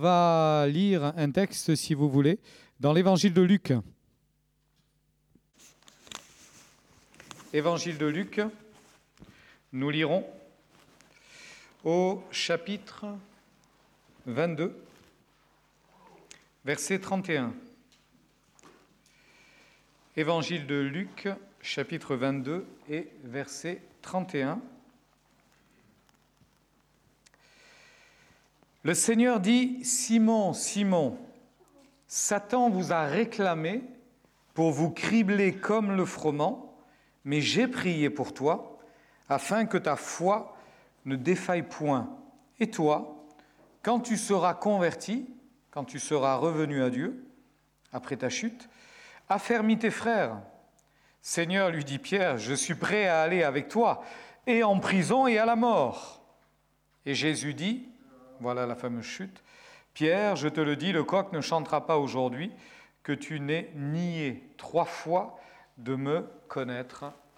va lire un texte, si vous voulez, dans l'évangile de Luc. Évangile de Luc, nous lirons au chapitre 22, verset 31. Évangile de Luc, chapitre 22 et verset 31. Le Seigneur dit, « Simon, Simon, Satan vous a réclamé pour vous cribler comme le froment, mais j'ai prié pour toi, afin que ta foi ne défaille point. Et toi, quand tu seras converti, quand tu seras revenu à Dieu, après ta chute, affermis tes frères. » Seigneur, lui dit Pierre, « Je suis prêt à aller avec toi, et en prison et à la mort. » Et Jésus dit, voilà la fameuse chute, « Pierre, je te le dis, le coq ne chantera pas aujourd'hui que tu n'aies nié 3 fois de me connaître. Amen. »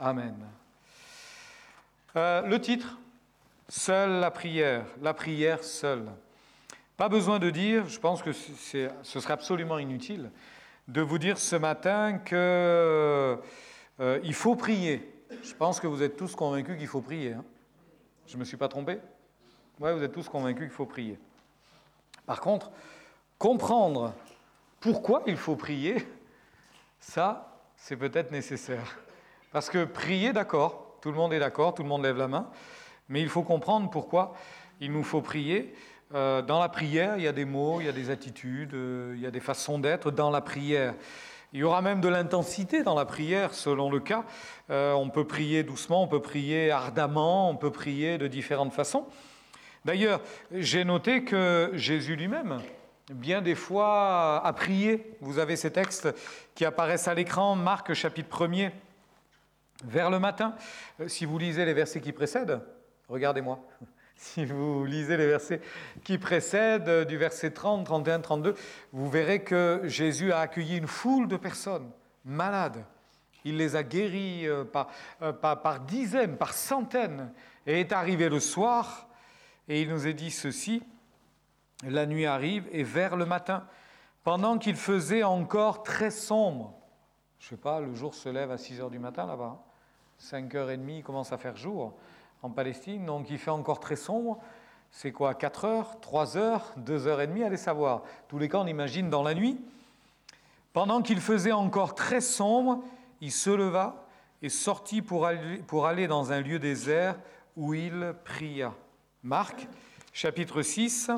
Le titre, « Seule la prière seule. » Pas besoin de dire, je pense que ce serait absolument inutile, de vous dire ce matin qu'il faut prier. Je pense que vous êtes tous convaincus qu'il faut prier. Hein. Je ne me suis pas trompé ? Oui, vous êtes tous convaincus qu'il faut prier. Par contre, comprendre pourquoi il faut prier, ça, c'est peut-être nécessaire. Parce que prier, d'accord, tout le monde est d'accord, tout le monde lève la main, mais il faut comprendre pourquoi il nous faut prier. Dans la prière, il y a des mots, il y a des attitudes, il y a des façons d'être dans la prière. Il y aura même de l'intensité dans la prière, selon le cas. On peut prier doucement, on peut prier ardemment, on peut prier de différentes façons. D'ailleurs, j'ai noté que Jésus lui-même, bien des fois, a prié. Vous avez ces textes qui apparaissent à l'écran, Marc, chapitre 1er, vers le matin. Si vous lisez les versets qui précèdent, regardez-moi. Si vous lisez les versets qui précèdent, du verset 30, 31, 32, vous verrez que Jésus a accueilli une foule de personnes malades. Il les a guéris par dizaines, par centaines. Et est arrivé le soir, et il nous est dit ceci, la nuit arrive, et vers le matin, pendant qu'il faisait encore très sombre, je ne sais pas, le jour se lève à 6 heures du matin là-bas, 5h30, il commence à faire jour en Palestine, donc il fait encore très sombre, c'est quoi, 4 heures, 3 heures, 2h30, allez savoir. Tous les cas, on imagine dans la nuit. Pendant qu'il faisait encore très sombre, il se leva et sortit pour aller dans un lieu désert où il pria. Marc, chapitre 6,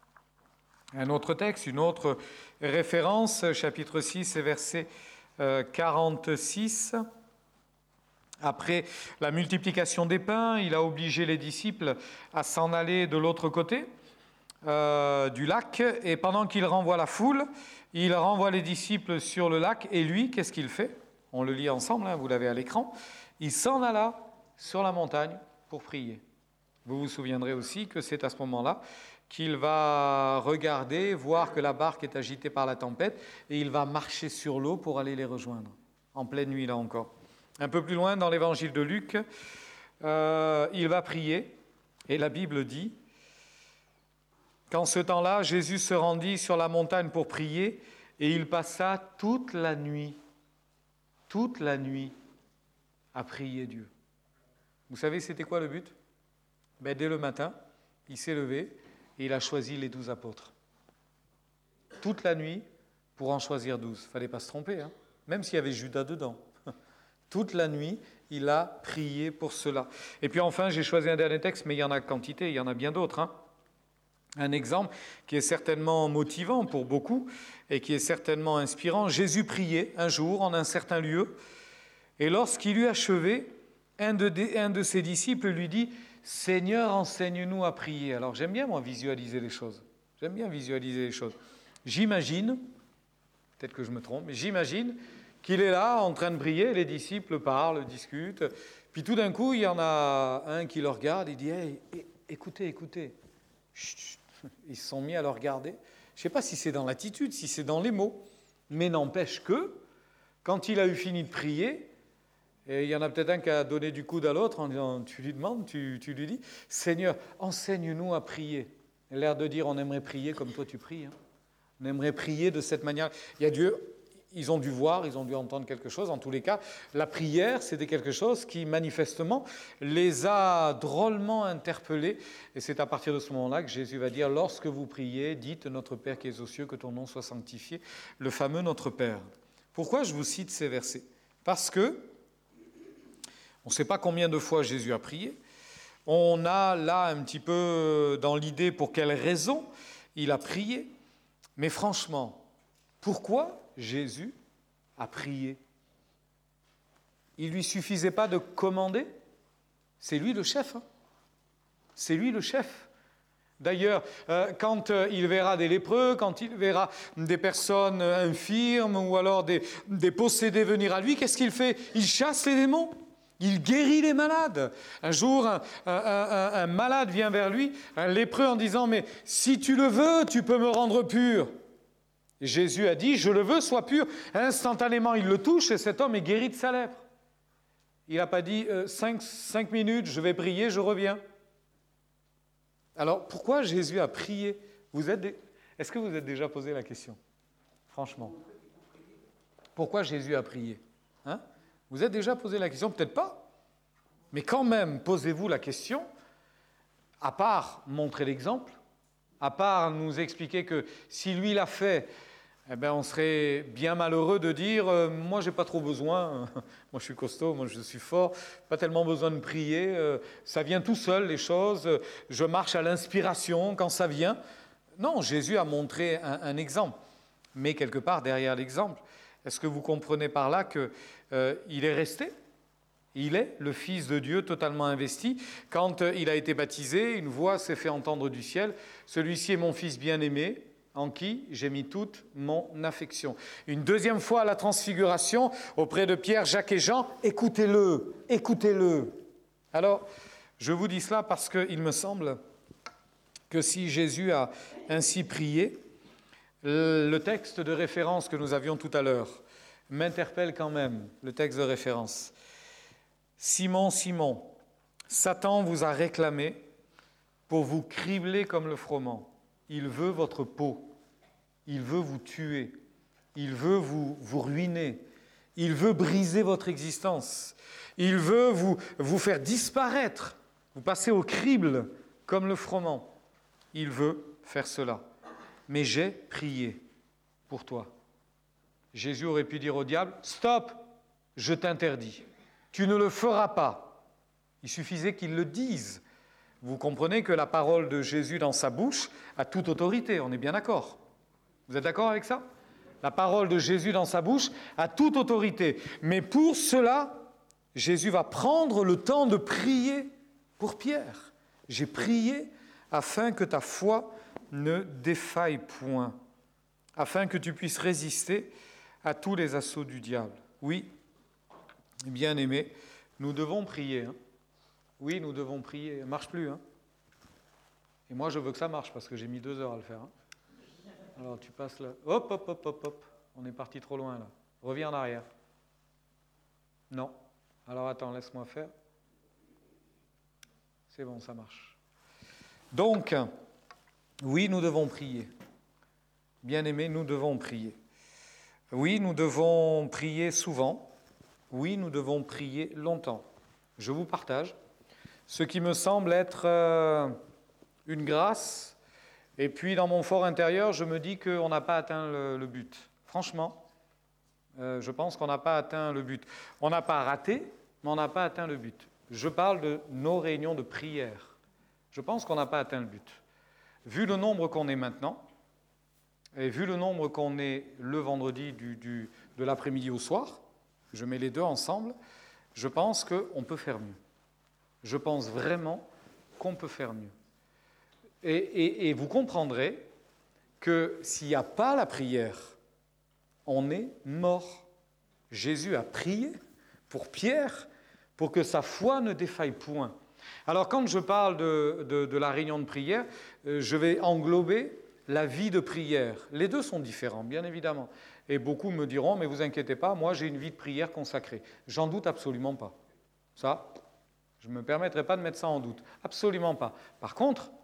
un autre texte, une autre référence, chapitre 6 et verset 46. Après la multiplication des pains, il a obligé les disciples à s'en aller de l'autre côté du lac. Et pendant qu'il renvoie la foule, il renvoie les disciples sur le lac. Et lui, qu'est-ce qu'il fait ? On le lit ensemble, hein, vous l'avez à l'écran. Il s'en alla sur la montagne pour prier. Vous vous souviendrez aussi que c'est à ce moment-là qu'il va regarder, voir que la barque est agitée par la tempête, et il va marcher sur l'eau pour aller les rejoindre, en pleine nuit là encore. Un peu plus loin, dans l'évangile de Luc, il va prier, et la Bible dit qu'en ce temps-là, Jésus se rendit sur la montagne pour prier, et il passa toute la nuit, à prier Dieu. Vous savez, c'était quoi le but ? Dès le matin, il s'est levé et il a choisi les 12 apôtres. Toute la nuit, pour en choisir 12. Il ne fallait pas se tromper, hein, même s'il y avait Judas dedans. Toute la nuit, il a prié pour cela. Et puis enfin, j'ai choisi un dernier texte, mais il y en a quantité, il y en a bien d'autres. Hein. Un exemple qui est certainement motivant pour beaucoup et qui est certainement inspirant. Jésus priait un jour en un certain lieu, et lorsqu'il eut achevé, un de ses disciples lui dit « Seigneur, enseigne-nous à prier ». Alors j'aime bien, moi, visualiser les choses. J'imagine, peut-être que je me trompe, mais j'imagine qu'il est là en train de prier, les disciples parlent, discutent, puis tout d'un coup, il y en a un qui le regarde, il dit « Hey, écoutez, chut, chut. » Ils se sont mis à le regarder. Je ne sais pas si c'est dans l'attitude, si c'est dans les mots, mais n'empêche que, quand il a eu fini de prier, et il y en a peut-être un qui a donné du coude à l'autre en disant, tu lui demandes, tu lui dis, « Seigneur, enseigne-nous à prier. » l'air de dire on aimerait prier comme toi tu pries. Hein. On aimerait prier de cette manière. Il y a Dieu, ils ont dû voir, ils ont dû entendre quelque chose. En tous les cas, la prière, c'était quelque chose qui manifestement les a drôlement interpellés. Et c'est à partir de ce moment-là que Jésus va dire, lorsque vous priez, dites notre Père qui es aux cieux, que ton nom soit sanctifié, le fameux notre Père. Pourquoi je vous cite ces versets? Parce que on ne sait pas combien de fois Jésus a prié. On a là un petit peu dans l'idée pour quelle raison il a prié. Mais franchement, pourquoi Jésus a prié? Il ne lui suffisait pas de commander? C'est lui le chef. Hein. C'est lui le chef. D'ailleurs, quand il verra des lépreux, quand il verra des personnes infirmes ou alors des possédés venir à lui, qu'est-ce qu'il fait? Il chasse les démons. Il guérit les malades. Un jour, un malade vient vers lui, un lépreux, en disant « Mais si tu le veux, tu peux me rendre pur. » Et Jésus a dit « Je le veux, sois pur. » Instantanément, il le touche et cet homme est guéri de sa lèpre. Il n'a pas dit « 5 minutes, je vais prier, je reviens. » Alors, pourquoi Jésus a prié? Est-ce que vous êtes déjà posé la question? Franchement. Pourquoi Jésus a prié? Hein? Vous êtes déjà posé la question? Peut-être pas. Mais quand même, posez-vous la question, à part montrer l'exemple, à part nous expliquer que si lui l'a fait, eh bien, on serait bien malheureux de dire « Moi, je n'ai pas trop besoin, moi je suis costaud, moi je suis fort, pas tellement besoin de prier, ça vient tout seul les choses, je marche à l'inspiration quand ça vient. » Non, Jésus a montré un exemple. Mais quelque part, derrière l'exemple, est-ce que vous comprenez par là qu'il est resté? Il est le Fils de Dieu totalement investi. Quand il a été baptisé, une voix s'est fait entendre du ciel. « Celui-ci est mon Fils bien-aimé, en qui j'ai mis toute mon affection. » Une deuxième fois à la transfiguration, auprès de Pierre, Jacques et Jean, « Écoutez-le, écoutez-le. » Alors, je vous dis cela parce qu'il me semble que si Jésus a ainsi prié, le texte de référence que nous avions tout à l'heure m'interpelle quand même, le texte de référence. « Simon, Simon, Satan vous a réclamé pour vous cribler comme le froment. Il veut votre peau. Il veut vous tuer. Il veut vous ruiner. Il veut briser votre existence. Il veut vous faire disparaître. Vous passez au crible comme le froment. Il veut faire cela. Mais j'ai prié pour toi. » Jésus aurait pu dire au diable, « Stop, je t'interdis. Tu ne le feras pas. » Il suffisait qu'il le dise. Vous comprenez que la parole de Jésus dans sa bouche a toute autorité, on est bien d'accord? Vous êtes d'accord avec ça? La parole de Jésus dans sa bouche a toute autorité. Mais pour cela, Jésus va prendre le temps de prier pour Pierre. « J'ai prié afin que ta foi ne défaille point, afin que tu puisses résister à tous les assauts du diable. » Oui, bien-aimés, nous devons prier. Hein. Oui, nous devons prier. Ça ne marche plus. Hein. Et moi, je veux que ça marche parce que j'ai mis 2 heures à le faire. Hein. Alors, tu passes là. Hop, hop, hop, hop, hop. On est parti trop loin, là. Reviens en arrière. Non. Alors, attends, laisse-moi faire. C'est bon, ça marche. Donc, oui, nous devons prier. Bien-aimés, nous devons prier. Oui, nous devons prier souvent. Oui, nous devons prier longtemps. Je vous partage ce qui me semble être une grâce. Et puis, dans mon fort intérieur, je me dis qu'on n'a pas atteint le but. Franchement, je pense qu'on n'a pas atteint le but. On n'a pas raté, mais on n'a pas atteint le but. Je parle de nos réunions de prière. Je pense qu'on n'a pas atteint le but. Vu le nombre qu'on est maintenant, et vu le nombre qu'on est le vendredi de l'après-midi au soir, je mets les deux ensemble, je pense qu'on peut faire mieux. Je pense vraiment qu'on peut faire mieux. Et vous comprendrez que s'il n'y a pas la prière, on est mort. Jésus a prié pour Pierre pour que sa foi ne défaille point. Alors quand je parle de la réunion de prière, je vais englober la vie de prière. Les deux sont différents, bien évidemment. Et beaucoup me diront, mais vous inquiétez pas, moi j'ai une vie de prière consacrée. J'en doute absolument pas. Ça, je ne me permettrai pas de mettre ça en doute. Absolument pas. Par contre,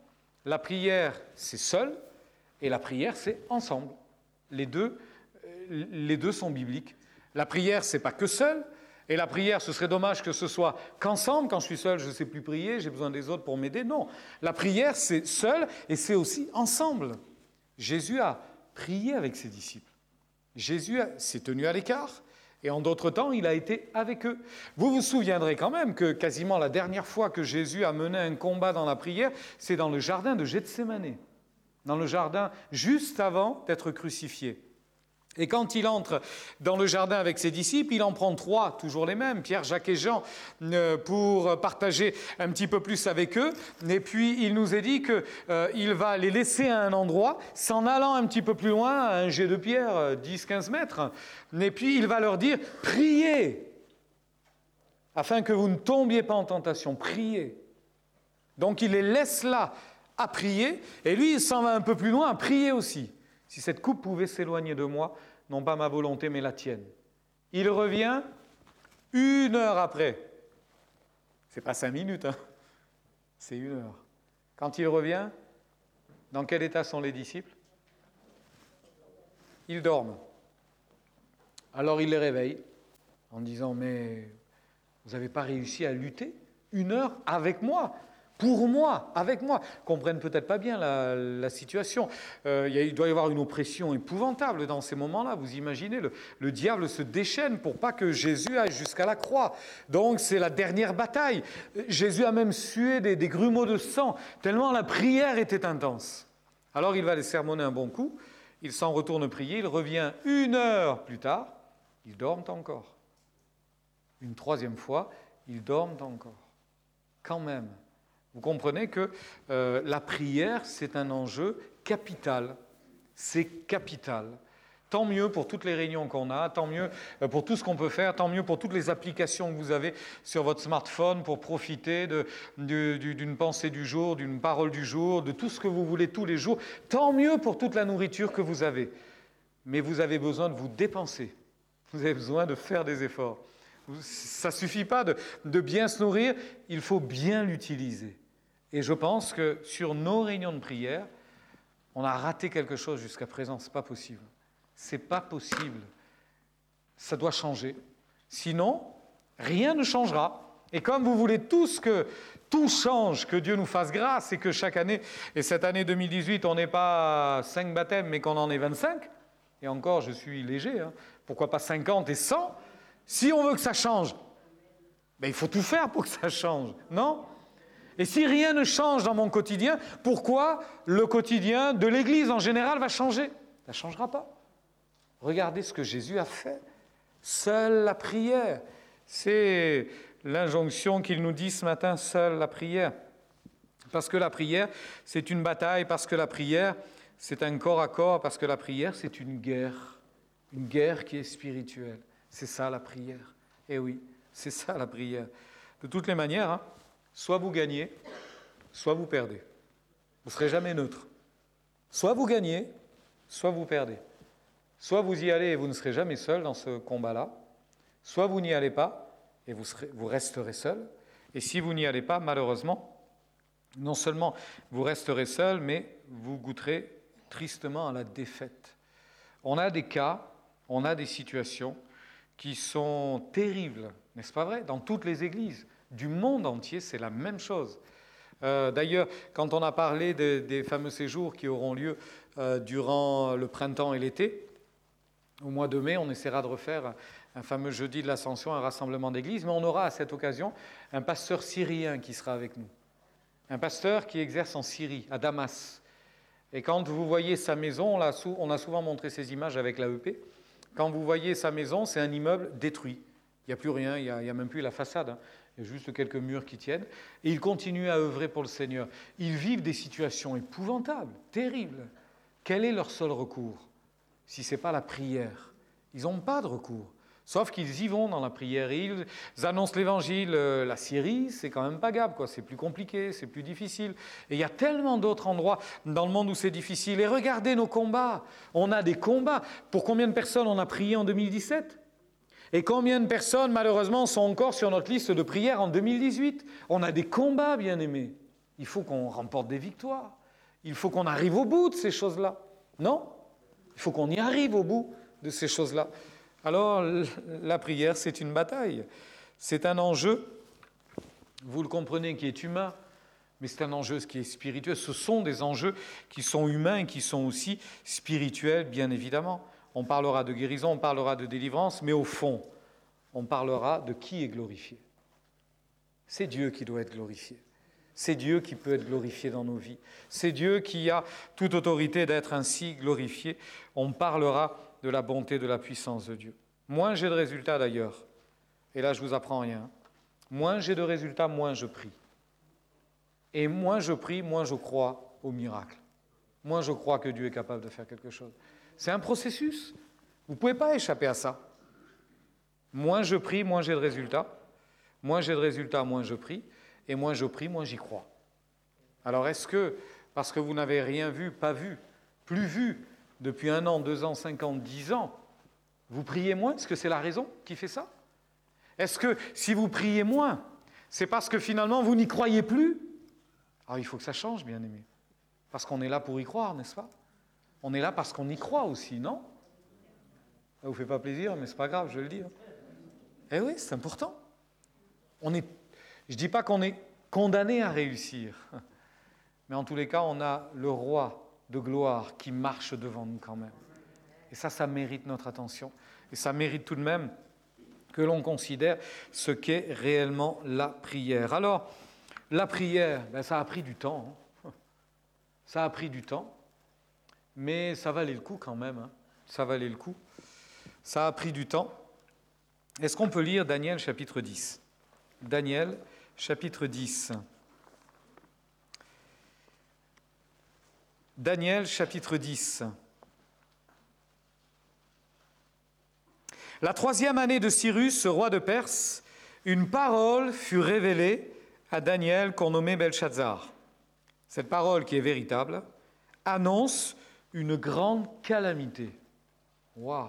La prière, c'est seul, et la prière, c'est ensemble. Les deux sont bibliques. La prière, c'est pas que seul, et la prière, ce serait dommage que ce soit qu'ensemble. Quand je suis seul, je ne sais plus prier, j'ai besoin des autres pour m'aider. Non, la prière, c'est seul, et c'est aussi ensemble. Jésus a prié avec ses disciples. Jésus s'est tenu à l'écart, et en d'autres temps, il a été avec eux. Vous vous souviendrez quand même que quasiment la dernière fois que Jésus a mené un combat dans la prière, c'est dans le jardin de Gethsémanée, dans le jardin juste avant d'être crucifié. Et quand il entre dans le jardin avec ses disciples, il en prend 3, toujours les mêmes, Pierre, Jacques et Jean, pour partager un petit peu plus avec eux. Et puis, il nous est dit qu'il va les laisser à un endroit, s'en allant un petit peu plus loin, à un jet de pierre, 10-15 mètres. Et puis, il va leur dire, priez, afin que vous ne tombiez pas en tentation, priez. Donc, il les laisse là à prier, et lui, il s'en va un peu plus loin à prier aussi. Si cette coupe pouvait s'éloigner de moi, non pas ma volonté, mais la tienne. Il revient 1 heure après. C'est pas 5 minutes, hein. C'est 1 heure. Quand il revient, dans quel état sont les disciples? Ils dorment. Alors il les réveille en disant, mais vous n'avez pas réussi à lutter 1 heure avec moi? Pour moi, avec moi. Ils ne comprennent peut-être pas bien la situation. Il doit y avoir une oppression épouvantable dans ces moments-là. Vous imaginez, le diable se déchaîne pour pas que Jésus aille jusqu'à la croix. Donc c'est la dernière bataille. Jésus a même sué des grumeaux de sang, tellement la prière était intense. Alors il va les sermonner un bon coup, il s'en retourne prier, il revient 1 heure plus tard, ils dorment encore. Une 3e fois, ils dorment encore. Quand même. Vous comprenez que la prière, c'est un enjeu capital. C'est capital. Tant mieux pour toutes les réunions qu'on a, tant mieux pour tout ce qu'on peut faire, tant mieux pour toutes les applications que vous avez sur votre smartphone pour profiter d'une pensée du jour, d'une parole du jour, de tout ce que vous voulez tous les jours. Tant mieux pour toute la nourriture que vous avez. Mais vous avez besoin de vous dépenser. Vous avez besoin de faire des efforts. Ça ne suffit pas de bien se nourrir, il faut bien l'utiliser. Et je pense que sur nos réunions de prière, on a raté quelque chose jusqu'à présent. Ce n'est pas possible. Ce n'est pas possible. Ça doit changer. Sinon, rien ne changera. Et comme vous voulez tous que tout change, que Dieu nous fasse grâce et que chaque année, et cette année 2018, on n'ait pas 5 baptêmes, mais qu'on en ait 25, et encore, je suis léger, hein, pourquoi pas 50 et 100? Si on veut que ça change, ben il faut tout faire pour que ça change, non? Et si rien ne change dans mon quotidien, pourquoi le quotidien de l'Église en général va changer? Ça ne changera pas. Regardez ce que Jésus a fait. Seule la prière. C'est l'injonction qu'il nous dit ce matin, seule la prière. Parce que la prière, c'est une bataille, parce que la prière, c'est un corps à corps, parce que la prière, c'est une guerre qui est spirituelle. C'est ça la prière. Eh oui, c'est ça la prière. De toutes les manières, hein, soit vous gagnez, soit vous perdez. Vous ne serez jamais neutre. Soit vous gagnez, soit vous perdez. Soit vous y allez et vous ne serez jamais seul dans ce combat-là, soit vous n'y allez pas et vous resterez seul. Et si vous n'y allez pas, malheureusement, non seulement vous resterez seul, mais vous goûterez tristement à la défaite. On a des cas, on a des situations qui sont terribles, n'est-ce pas vrai? Dans toutes les églises du monde entier, c'est la même chose. D'ailleurs, quand on a parlé des fameux séjours qui auront lieu durant le printemps et l'été, au mois de mai, on essaiera de refaire un fameux jeudi de l'Ascension, un rassemblement d'église, mais on aura à cette occasion un pasteur syrien qui sera avec nous. Un pasteur qui exerce en Syrie, à Damas. Et quand vous voyez sa maison, on a souvent montré ces images avec l'AEP, quand vous voyez sa maison, c'est un immeuble détruit. Il n'y a plus rien, il n'y a même plus la façade, hein. Il y a juste quelques murs qui tiennent. Et ils continuent à œuvrer pour le Seigneur. Ils vivent des situations épouvantables, terribles. Quel est leur seul recours? Si ce n'est pas la prière. Ils n'ont pas de recours. Sauf qu'ils y vont dans la prière. Ils annoncent l'évangile. La Syrie, c'est quand même pas gable, quoi. C'est plus compliqué, c'est plus difficile. Et il y a tellement d'autres endroits dans le monde où c'est difficile. Et regardez nos combats. On a des combats. Pour combien de personnes on a prié en 2017? Et combien de personnes, malheureusement, sont encore sur notre liste de prières en 2018? On a des combats, bien-aimés. Il faut qu'on remporte des victoires. Il faut qu'on arrive au bout de ces choses-là. Non? Il faut qu'on y arrive au bout de ces choses-là. Alors, la prière, c'est une bataille. C'est un enjeu, vous le comprenez, qui est humain, mais c'est un enjeu qui est spirituel. Ce sont des enjeux qui sont humains et qui sont aussi spirituels, bien évidemment. On parlera de guérison, on parlera de délivrance, mais au fond, on parlera de qui est glorifié. C'est Dieu qui doit être glorifié. C'est Dieu qui peut être glorifié dans nos vies. C'est Dieu qui a toute autorité d'être ainsi glorifié. On parlera de la bonté, de la puissance de Dieu. Moins j'ai de résultats d'ailleurs, et là je ne vous apprends rien, moins j'ai de résultats, moins je prie. Et moins je prie, moins je crois au miracle. Moins je crois que Dieu est capable de faire quelque chose. C'est un processus. Vous ne pouvez pas échapper à ça. Moins je prie, moins j'ai de résultats. Moins j'ai de résultats, moins je prie. Et moins je prie, moins j'y crois. Alors est-ce que, parce que vous n'avez rien vu, pas vu, plus vu, depuis 1 an, 2 ans, 5 ans, 10 ans, vous priez moins? Est-ce que c'est la raison qui fait ça? Est-ce que si vous priez moins, c'est parce que finalement vous n'y croyez plus? Alors il faut que ça change, bien-aimés. Parce qu'on est là pour y croire, n'est-ce pas? On est là parce qu'on y croit aussi, non? Ça ne vous fait pas plaisir, mais ce n'est pas grave, je vais le dire. Eh oui, c'est important. Je ne dis pas qu'on est condamné à réussir, mais en tous les cas, on a le roi de gloire qui marche devant nous quand même. Et ça mérite notre attention. Et ça mérite tout de même que l'on considère ce qu'est réellement la prière. Alors, la prière, ça a pris du temps. Ça a pris du temps, mais ça valait le coup quand même. Ça valait le coup. Ça a pris du temps. Est-ce qu'on peut lire Daniel chapitre 10 ? Daniel chapitre 10. Daniel chapitre 10. La 3e année de Cyrus, roi de Perse, une parole fut révélée à Daniel qu'on nommait Belshazzar. Cette parole, qui est véritable, annonce une grande calamité. Waouh!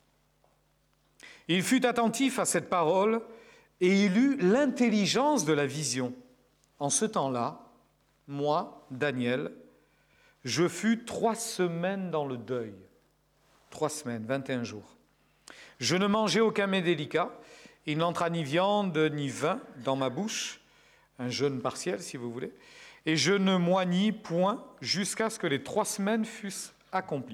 Il fut attentif à cette parole et il eut l'intelligence de la vision. En ce temps-là, moi, Daniel, je fus 3 semaines dans le deuil. 3 semaines, 21 jours. Je ne mangeais aucun mets délicat, il n'entra ni viande ni vin dans ma bouche, un jeûne partiel si vous voulez, et je ne moignis point jusqu'à ce que les 3 semaines fussent accomplies.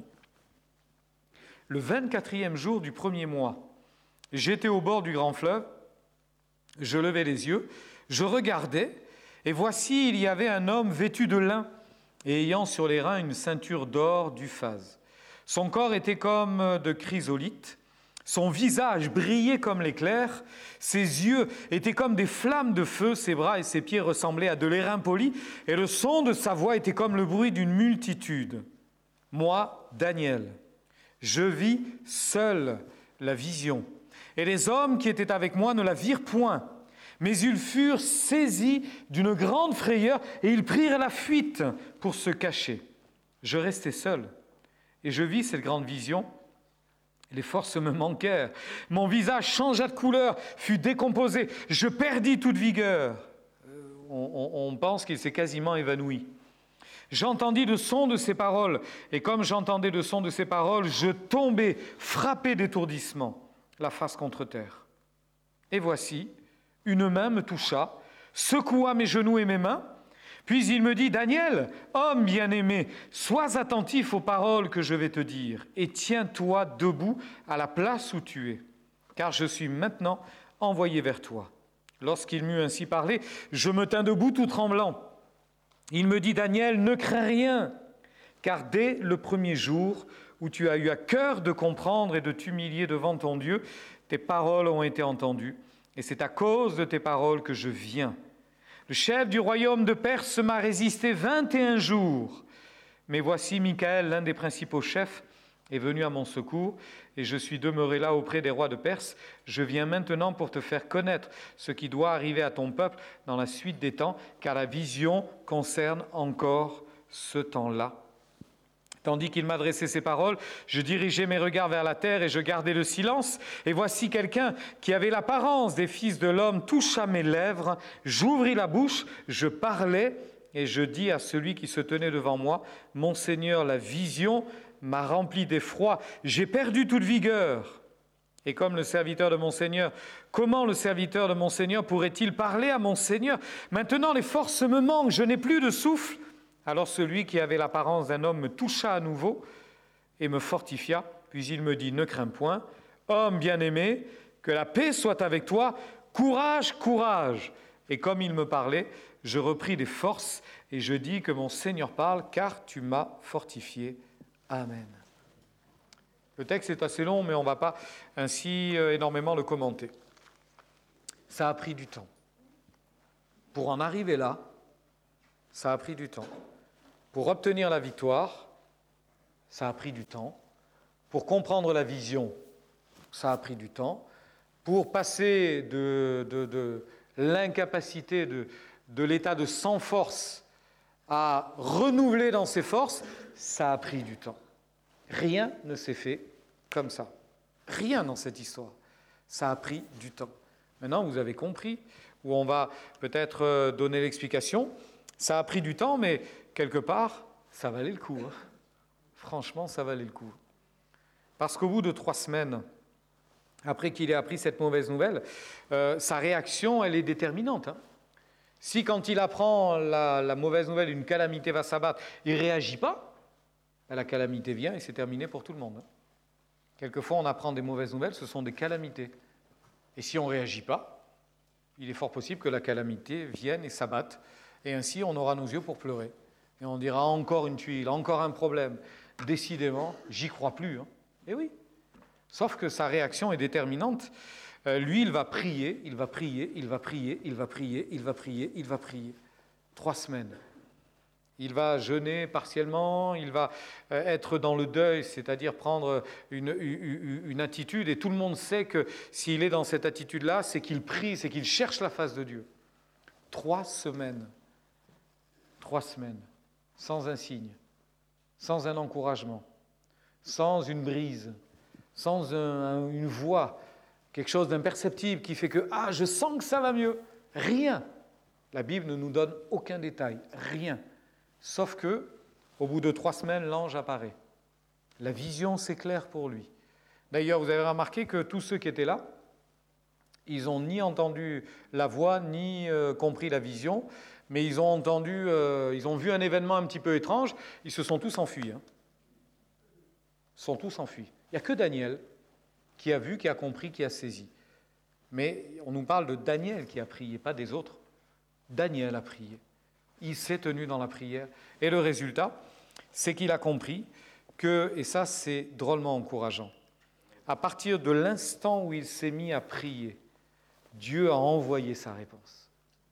Le 24e jour du 1er mois, j'étais au bord du grand fleuve, je levai les yeux, je regardais, et voici, il y avait un homme vêtu de lin, et ayant sur les reins une ceinture d'or d'Uphaz. Son corps était comme de chrysolite, son visage brillait comme l'éclair, ses yeux étaient comme des flammes de feu, ses bras et ses pieds ressemblaient à de l'airain poli, et le son de sa voix était comme le bruit d'une multitude. Moi, Daniel, je vis seul la vision, et les hommes qui étaient avec moi ne la virent point, mais ils furent saisis d'une grande frayeur, et ils prirent la fuite pour se cacher. Je restai seul, et je vis cette grande vision. Les forces me manquèrent, mon visage changea de couleur, fut décomposé, je perdis toute vigueur. On pense qu'il s'est quasiment évanoui. J'entendis le son de ses paroles, et comme j'entendais le son de ses paroles, je tombai, frappé d'étourdissement, la face contre terre. Et voici, une main me toucha, secoua mes genoux et mes mains, puis il me dit, « Daniel, homme bien-aimé, sois attentif aux paroles que je vais te dire, et tiens-toi debout à la place où tu es, car je suis maintenant envoyé vers toi. » Lorsqu'il m'eut ainsi parlé, je me tins debout tout tremblant. Il me dit, « Daniel, ne crains rien, car dès le 1er jour où tu as eu à cœur de comprendre et de t'humilier devant ton Dieu, tes paroles ont été entendues, et c'est à cause de tes paroles que je viens. Le chef du royaume de Perse m'a résisté 21 jours. Mais voici Michaël, l'un des principaux chefs, est venu à mon secours, et je suis demeuré là auprès des rois de Perse. Je viens maintenant pour te faire connaître ce qui doit arriver à ton peuple dans la suite des temps, car la vision concerne encore ce temps-là. Tandis qu'il m'adressait ces paroles, je dirigeais mes regards vers la terre et je gardais le silence. Et voici quelqu'un qui avait l'apparence des fils de l'homme toucha mes lèvres. J'ouvris la bouche, je parlais et je dis à celui qui se tenait devant moi, « Mon Seigneur, la vision m'a rempli d'effroi, j'ai perdu toute vigueur. » Et comme le serviteur de mon Seigneur, comment le serviteur de mon Seigneur pourrait-il parler à mon Seigneur? Maintenant les forces me manquent, je n'ai plus de souffle. Alors celui qui avait l'apparence d'un homme me toucha à nouveau et me fortifia. Puis il me dit, « Ne crains point, homme bien-aimé, que la paix soit avec toi, courage, courage. » Et comme il me parlait, je repris des forces et je dis que mon Seigneur parle, car tu m'as fortifié. Amen. Le texte est assez long, mais on ne va pas ainsi énormément le commenter. Ça a pris du temps. Pour en arriver là, ça a pris du temps. Pour obtenir la victoire, ça a pris du temps. Pour comprendre la vision, ça a pris du temps. Pour passer de l'incapacité, de l'état de sans force à renouveler dans ses forces, ça a pris du temps. Rien ne s'est fait comme ça. Rien dans cette histoire. Ça a pris du temps. Maintenant, vous avez compris, où on va peut-être donner l'explication. Ça a pris du temps, mais quelque part, ça valait le coup. Franchement, ça valait le coup. Parce qu'au bout de 3 semaines, après qu'il ait appris cette mauvaise nouvelle, sa réaction, elle est déterminante. Si quand il apprend la mauvaise nouvelle, une calamité va s'abattre, il ne réagit pas, la calamité vient et c'est terminé pour tout le monde. Quelquefois, on apprend des mauvaises nouvelles, ce sont des calamités. Et si on ne réagit pas, il est fort possible que la calamité vienne et s'abatte. Et ainsi, on aura nos yeux pour pleurer. Et on dira, encore une tuile, encore un problème. Décidément, j'y crois plus. Et oui. Sauf que sa réaction est déterminante. Lui, il va prier, il va prier, il va prier, il va prier, il va prier, il va prier. 3 semaines. Il va jeûner partiellement, il va être dans le deuil, c'est-à-dire prendre une attitude. Et tout le monde sait que s'il est dans cette attitude-là, c'est qu'il prie, c'est qu'il cherche la face de Dieu. 3 semaines. 3 semaines. Sans un signe, sans un encouragement, sans une brise, sans une voix, quelque chose d'imperceptible qui fait que « Ah, je sens que ça va mieux ». Rien. La Bible ne nous donne aucun détail, rien. Sauf que, au bout de 3 semaines, l'ange apparaît. La vision s'éclaire pour lui. D'ailleurs, vous avez remarqué que tous ceux qui étaient là, ils n'ont ni entendu la voix, ni compris la vision, mais ils ont vu un événement un petit peu étrange, ils se sont tous enfuis. Ils sont tous enfuis. Il n'y a que Daniel qui a vu, qui a compris, qui a saisi. Mais on nous parle de Daniel qui a prié, pas des autres. Daniel a prié. Il s'est tenu dans la prière. Et le résultat, c'est qu'il a compris que, et ça c'est drôlement encourageant, à partir de l'instant où il s'est mis à prier, Dieu a envoyé sa réponse.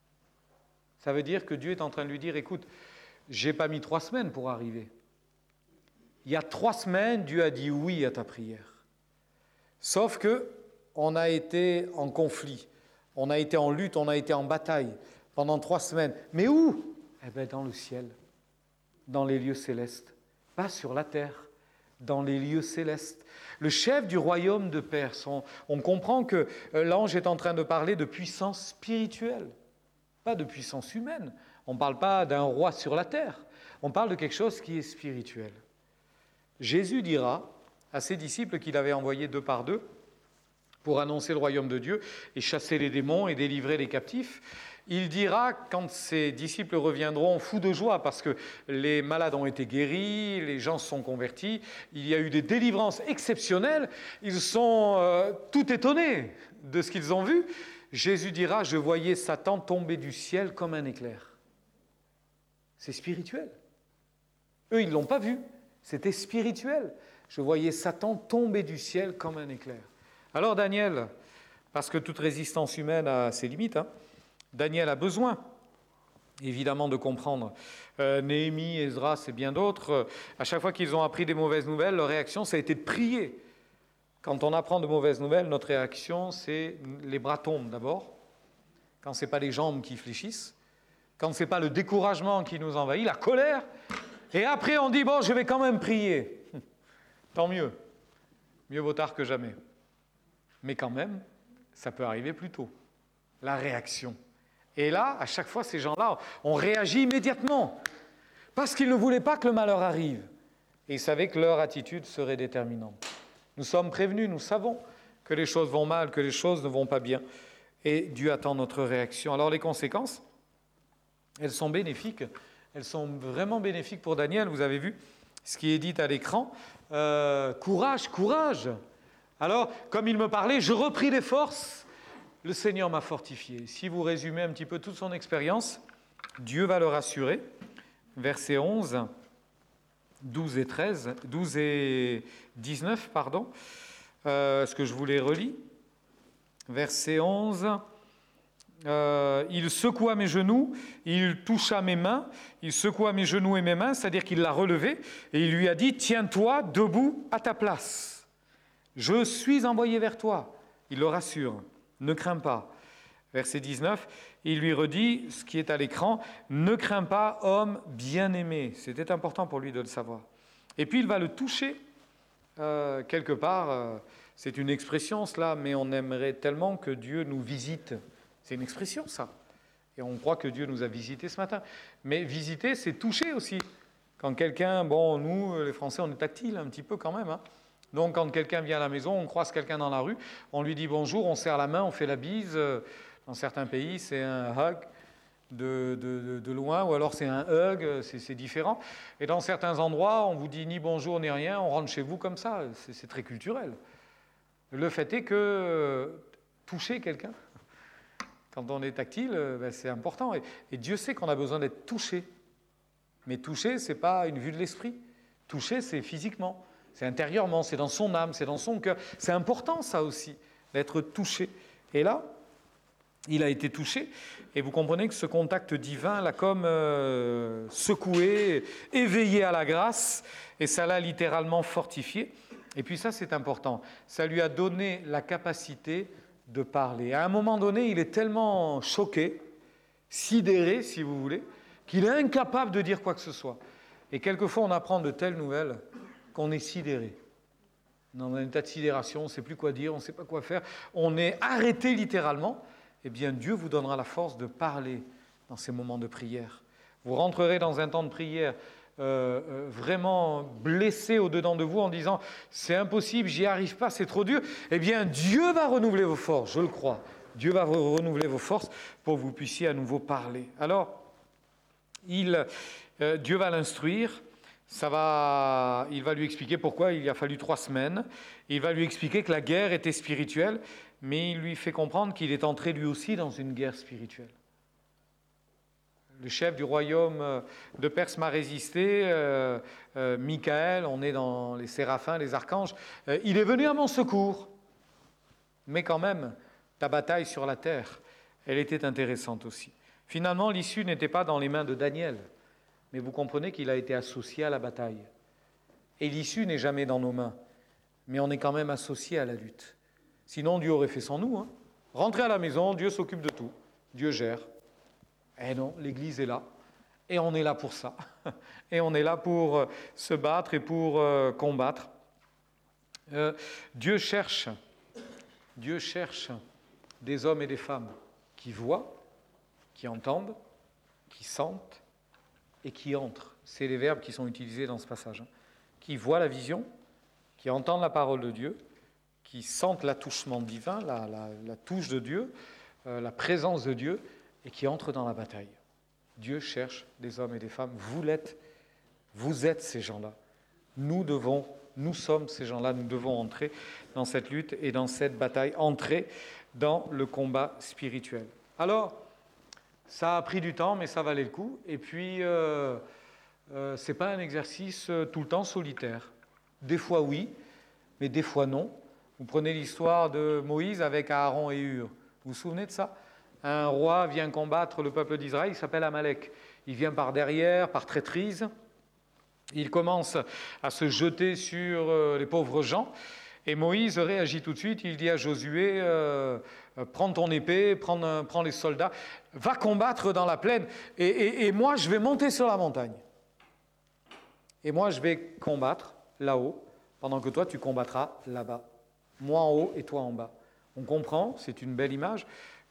Ça veut dire que Dieu est en train de lui dire, écoute, je n'ai pas mis 3 semaines pour arriver. Il y a 3 semaines, Dieu a dit oui à ta prière. Sauf qu'on a été en conflit, on a été en lutte, on a été en bataille pendant 3 semaines. Mais où? Eh bien, dans le ciel, dans les lieux célestes, pas sur la terre, dans les lieux célestes. Le chef du royaume de Perse, on comprend que l'ange est en train de parler de puissance spirituelle, pas de puissance humaine. On ne parle pas d'un roi sur la terre, on parle de quelque chose qui est spirituel. Jésus dira à ses disciples qu'il avait envoyés 2 par 2 pour annoncer le royaume de Dieu et chasser les démons et délivrer les captifs. Il dira, quand ses disciples reviendront fous de joie parce que les malades ont été guéris, les gens se sont convertis, il y a eu des délivrances exceptionnelles, ils sont tout étonnés de ce qu'ils ont vu. Jésus dira, je voyais Satan tomber du ciel comme un éclair. C'est spirituel. Eux, ils ne l'ont pas vu, c'était spirituel. Je voyais Satan tomber du ciel comme un éclair. Alors Daniel, parce que toute résistance humaine a ses limites, Daniel a besoin, évidemment, de comprendre. Néhémie, Esdras et bien d'autres, à chaque fois qu'ils ont appris des mauvaises nouvelles, leur réaction, ça a été de prier. Quand on apprend de mauvaises nouvelles, notre réaction, c'est les bras tombent d'abord, quand ce n'est pas les jambes qui fléchissent, quand ce n'est pas le découragement qui nous envahit, la colère, et après on dit, bon, je vais quand même prier. Tant mieux, mieux vaut tard que jamais. Mais quand même, ça peut arriver plus tôt. La réaction. Et là, à chaque fois, ces gens-là ont réagi immédiatement, parce qu'ils ne voulaient pas que le malheur arrive. Et ils savaient que leur attitude serait déterminante. Nous sommes prévenus, nous savons que les choses vont mal, que les choses ne vont pas bien. Et Dieu attend notre réaction. Alors les conséquences, elles sont bénéfiques. Elles sont vraiment bénéfiques pour Daniel. Vous avez vu ce qui est dit à l'écran. Courage, courage. Alors, comme il me parlait, je repris les forces. Le Seigneur m'a fortifié. Si vous résumez un petit peu toute son expérience, Dieu va le rassurer. Versets 11, 12 et 19, pardon. Ce que je vous les relis. Verset 11. Il secoua mes genoux, il toucha mes mains, il secoua mes genoux et mes mains, c'est-à-dire qu'il l'a relevé, et il lui a dit, tiens-toi debout à ta place. Je suis envoyé vers toi. Il le rassure, ne crains pas. Verset 19, il lui redit, ce qui est à l'écran, ne crains pas, homme bien-aimé. C'était important pour lui de le savoir. Et puis il va le toucher quelque part. C'est une expression cela, mais on aimerait tellement que Dieu nous visite. C'est une expression, ça. Et on croit que Dieu nous a visités ce matin. Mais visiter, c'est toucher aussi. Quand quelqu'un, bon, nous, les Français, on est tactiles un petit peu quand même. Hein. Donc, quand quelqu'un vient à la maison, on croise quelqu'un dans la rue, on lui dit bonjour, on serre la main, on fait la bise. Dans certains pays, c'est un hug de loin, ou alors c'est un hug, c'est différent. Et dans certains endroits, on vous dit ni bonjour ni rien, on rentre chez vous comme ça. C'est très culturel. Le fait est que toucher quelqu'un, quand on est tactile, c'est important. Et Dieu sait qu'on a besoin d'être touché. Mais toucher, ce n'est pas une vue de l'esprit. Toucher, c'est physiquement, c'est intérieurement, c'est dans son âme, c'est dans son cœur. C'est important, ça aussi, d'être touché. Et là, il a été touché. Et vous comprenez que ce contact divin l'a comme secoué, éveillé à la grâce. Et ça l'a littéralement fortifié. Et puis ça, c'est important. Ça lui a donné la capacité de parler. À un moment donné, il est tellement choqué, sidéré, si vous voulez, qu'il est incapable de dire quoi que ce soit. Et quelquefois, on apprend de telles nouvelles qu'on est sidéré. Dans un état de sidération, on ne sait plus quoi dire, on ne sait pas quoi faire. On est arrêté littéralement. Eh bien, Dieu vous donnera la force de parler dans ces moments de prière. Vous rentrerez dans un temps de prière vraiment blessé au-dedans de vous en disant « c'est impossible, j'y arrive pas, c'est trop dur », eh bien Dieu va renouveler vos forces, je le crois. Dieu va renouveler vos forces pour que vous puissiez à nouveau parler. Alors, Dieu va l'instruire, il va lui expliquer pourquoi il a fallu 3 semaines, il va lui expliquer que la guerre était spirituelle, mais il lui fait comprendre qu'il est entré lui aussi dans une guerre spirituelle. Le chef du royaume de Perse m'a résisté, Michael, on est dans les séraphins, les archanges, il est venu à mon secours. Mais quand même, ta bataille sur la terre, elle était intéressante aussi. Finalement, l'issue n'était pas dans les mains de Daniel, mais vous comprenez qu'il a été associé à la bataille. Et l'issue n'est jamais dans nos mains, mais on est quand même associé à la lutte. Sinon, Dieu aurait fait sans nous. Hein. Rentrez à la maison, Dieu s'occupe de tout, Dieu gère. Eh non, l'Église est là, et on est là pour ça. Et on est là pour se battre et pour combattre. Dieu cherche des hommes et des femmes qui voient, qui entendent, qui sentent et qui entrent. C'est les verbes qui sont utilisés dans ce passage. Hein. Qui voient la vision, qui entendent la parole de Dieu, qui sentent l'attouchement divin, la touche de Dieu, la présence de Dieu, et qui entrent dans la bataille. Dieu cherche des hommes et des femmes. Vous êtes ces gens-là. Nous sommes ces gens-là. Nous devons entrer dans cette lutte et dans cette bataille, entrer dans le combat spirituel. Alors, ça a pris du temps, mais ça valait le coup. Et puis, c'est pas un exercice tout le temps solitaire. Des fois oui, mais des fois non. Vous prenez l'histoire de Moïse avec Aaron et Hur. Vous vous souvenez de ça ? Un roi vient combattre le peuple d'Israël, il s'appelle Amalek. Il vient par derrière, par traîtrise. Il commence à se jeter sur les pauvres gens. Et Moïse réagit tout de suite. Il dit à Josué, prends ton épée, prends les soldats, va combattre dans la plaine. Et moi, je vais monter sur la montagne. Et moi, je vais combattre là-haut, pendant que toi, tu combattras là-bas. Moi en haut et toi en bas. On comprend, c'est une belle image,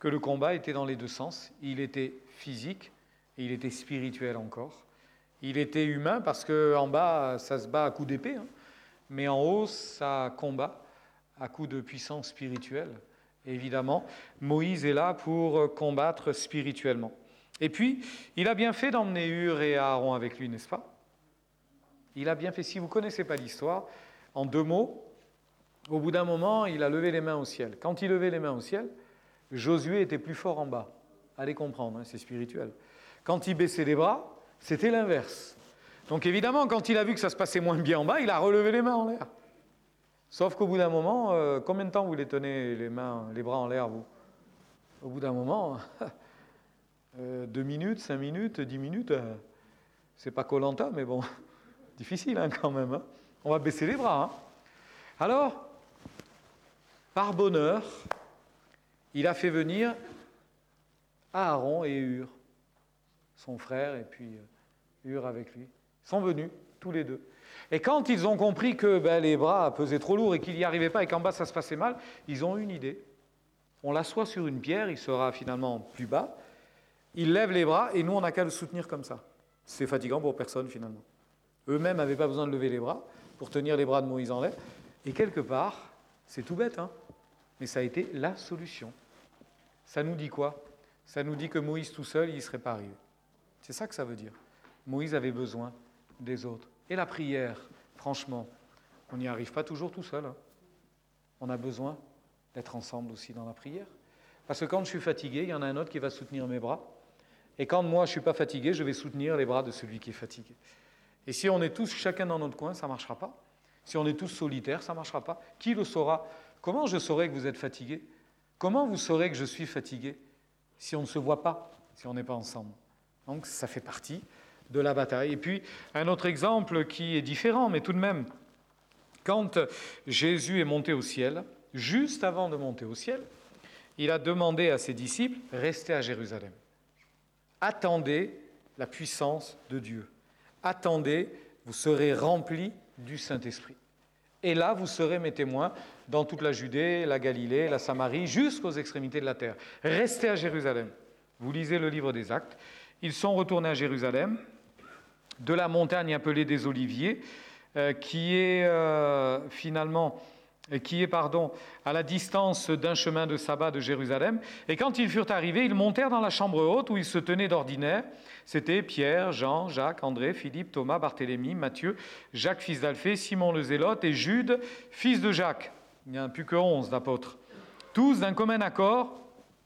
que le combat était dans les deux sens. Il était physique et il était spirituel encore. Il était humain parce qu'en bas, ça se bat à coups d'épée, hein, mais en haut, ça combat à coups de puissance spirituelle. Et évidemment, Moïse est là pour combattre spirituellement. Et puis, il a bien fait d'emmener Hur et Aaron avec lui, n'est-ce pas? Il a bien fait. Si vous ne connaissez pas l'histoire, en 2 mots, au bout d'un moment, il a levé les mains au ciel. Quand il levait les mains au ciel, Josué était plus fort en bas. Allez comprendre, hein, c'est spirituel. Quand il baissait les bras, c'était l'inverse. Donc évidemment, quand il a vu que ça se passait moins bien en bas, il a relevé les mains en l'air. Sauf qu'au bout d'un moment, combien de temps vous les tenez les bras en l'air, vous? Au bout d'un moment, 2 minutes, 5 minutes, 10 minutes, c'est pas Koh-Lanta, mais bon, difficile hein, quand même. Hein. On va baisser les bras. Hein. Alors, par bonheur, il a fait venir Aaron et Hur, son frère, et puis Hur avec lui. Ils sont venus, tous les deux. Et quand ils ont compris que les bras pesaient trop lourd et qu'ils n'y arrivaient pas et qu'en bas ça se passait mal, ils ont eu une idée. On l'assoit sur une pierre, il sera finalement plus bas. Il lève les bras et nous on n'a qu'à le soutenir comme ça. C'est fatigant pour personne finalement. Eux-mêmes n'avaient pas besoin de lever les bras pour tenir les bras de Moïse en l'air. Et quelque part, c'est tout bête, hein, mais ça a été la solution. Ça nous dit quoi? Ça nous dit que Moïse tout seul, il n'y serait pas arrivé. C'est ça que ça veut dire. Moïse avait besoin des autres. Et la prière, franchement, on n'y arrive pas toujours tout seul. Hein. On a besoin d'être ensemble aussi dans la prière. Parce que quand je suis fatigué, il y en a un autre qui va soutenir mes bras. Et quand moi, je ne suis pas fatigué, je vais soutenir les bras de celui qui est fatigué. Et si on est tous chacun dans notre coin, ça ne marchera pas. Si on est tous solitaires, ça ne marchera pas. Qui le saura? Comment je saurai que vous êtes fatigué? Comment vous saurez que je suis fatigué si on ne se voit pas, si on n'est pas ensemble? Donc ça fait partie de la bataille. Et puis, un autre exemple qui est différent, mais tout de même, quand Jésus est monté au ciel, juste avant de monter au ciel, il a demandé à ses disciples, restez à Jérusalem. Attendez la puissance de Dieu. Attendez, vous serez remplis du Saint-Esprit. Et là, vous serez mes témoins dans toute la Judée, la Galilée, la Samarie, jusqu'aux extrémités de la terre. Restez à Jérusalem. Vous lisez le livre des Actes. Ils sont retournés à Jérusalem, de la montagne appelée des Oliviers, qui est à la distance d'un chemin de sabbat de Jérusalem. Et quand ils furent arrivés, ils montèrent dans la chambre haute où ils se tenaient d'ordinaire. C'était Pierre, Jean, Jacques, André, Philippe, Thomas, Barthélemy, Matthieu, Jacques, fils d'Alphée, Simon le Zélote et Jude, fils de Jacques. Il n'y en a plus que 11 d'apôtres. Tous d'un commun accord,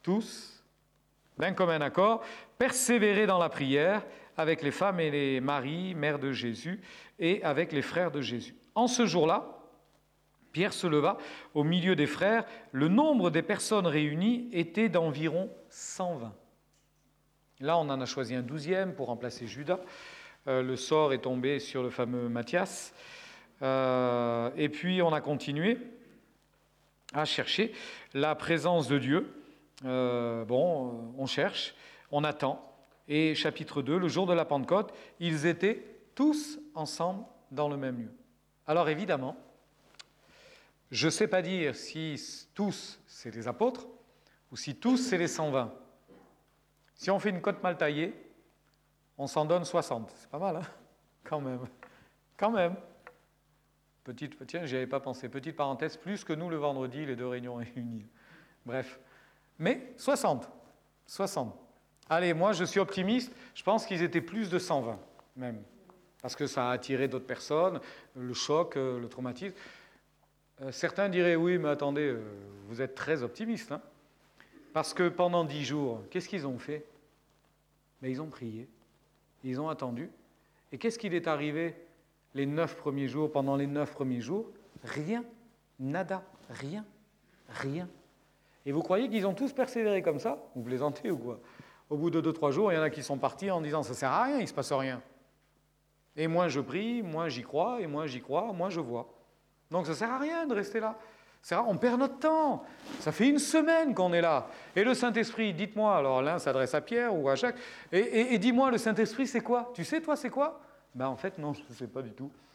persévéraient dans la prière avec les femmes et les maris, mères de Jésus, et avec les frères de Jésus. En ce jour-là, Pierre se leva au milieu des frères. Le nombre des personnes réunies était d'environ 120. Là, on en a choisi un 12e pour remplacer Judas. Le sort est tombé sur le fameux Matthias. Et puis, on a continué à chercher la présence de Dieu. On cherche, on attend. Et chapitre 2, le jour de la Pentecôte, ils étaient tous ensemble dans le même lieu. Alors évidemment, je ne sais pas dire si tous c'est les apôtres ou si tous c'est les 120. Si on fait une cote mal taillée, on s'en donne 60. C'est pas mal, hein? Quand même. Tiens, j'y avais pas pensé. Petite parenthèse, plus que nous le vendredi, les 2 réunions réunies. Bref. Mais 60. Allez, moi je suis optimiste, je pense qu'ils étaient plus de 120 même. Parce que ça a attiré d'autres personnes, le choc, le traumatisme. Certains diraient, oui, mais attendez, vous êtes très optimiste. Hein, parce que pendant 10 jours, qu'est-ce qu'ils ont fait? Mais ils ont prié, ils ont attendu. Et qu'est-ce qu'il est arrivé les 9 premiers jours, pendant les 9 premiers jours? Rien, nada, rien. Et vous croyez qu'ils ont tous persévéré comme ça? Vous plaisantez ou quoi? Au bout de 2-3 jours, il y en a qui sont partis en disant « ça ne sert à rien, il ne se passe rien ». Et moins je prie, moins j'y crois, et moins j'y crois, moins je vois. Donc ça ne sert à rien de rester là. On perd notre temps. Ça fait 1 semaine qu'on est là. Et le Saint-Esprit, dites-moi, alors l'un s'adresse à Pierre ou à Jacques, et dis-moi, le Saint-Esprit, c'est quoi? Tu sais, toi, c'est quoi? En fait, non, je ne sais pas du tout.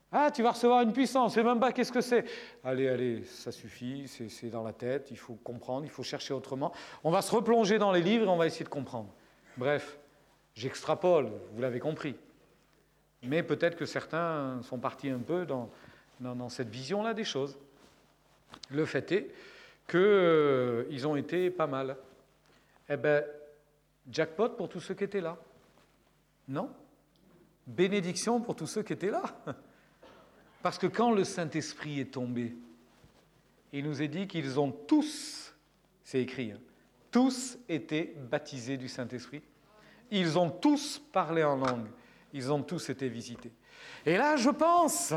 Ah, tu vas recevoir une puissance, je ne sais même pas qu'est-ce que c'est. Allez, ça suffit, c'est dans la tête, il faut comprendre, il faut chercher autrement. On va se replonger dans les livres et on va essayer de comprendre. Bref, j'extrapole, vous l'avez compris. Mais peut-être que certains sont partis un peu dans cette vision-là des choses. Le fait est qu'ils ont été pas mal. Eh bien, jackpot pour tous ceux qui étaient là. Non? Bénédiction pour tous ceux qui étaient là. Parce que quand le Saint-Esprit est tombé, il nous est dit qu'ils ont tous, c'est écrit, tous été baptisés du Saint-Esprit. Ils ont tous parlé en langue. Ils ont tous été visités. Et là, je pense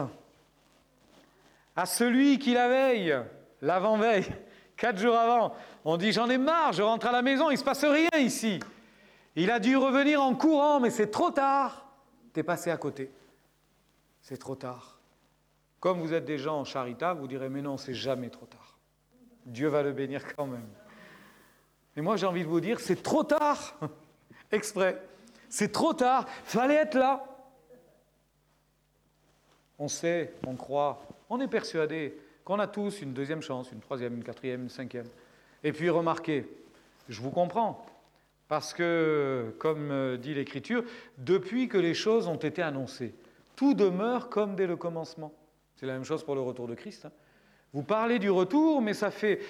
à celui qui la veille, l'avant-veille, 4 jours avant, on dit « j'en ai marre, je rentre à la maison, il ne se passe rien ici ». Il a dû revenir en courant, mais c'est trop tard. T'es passé à côté. C'est trop tard. Comme vous êtes des gens charitables, vous direz « mais non, c'est jamais trop tard. Dieu va le bénir quand même ». Et moi, j'ai envie de vous dire « c'est trop tard ». Exprès. C'est trop tard, fallait être là. On sait, on croit, on est persuadé qu'on a tous une deuxième chance, une troisième, une quatrième, une cinquième. Et puis remarquez, je vous comprends, parce que, comme dit l'Écriture, depuis que les choses ont été annoncées, tout demeure comme dès le commencement. C'est la même chose pour le retour de Christ. Vous parlez du retour, mais ça fait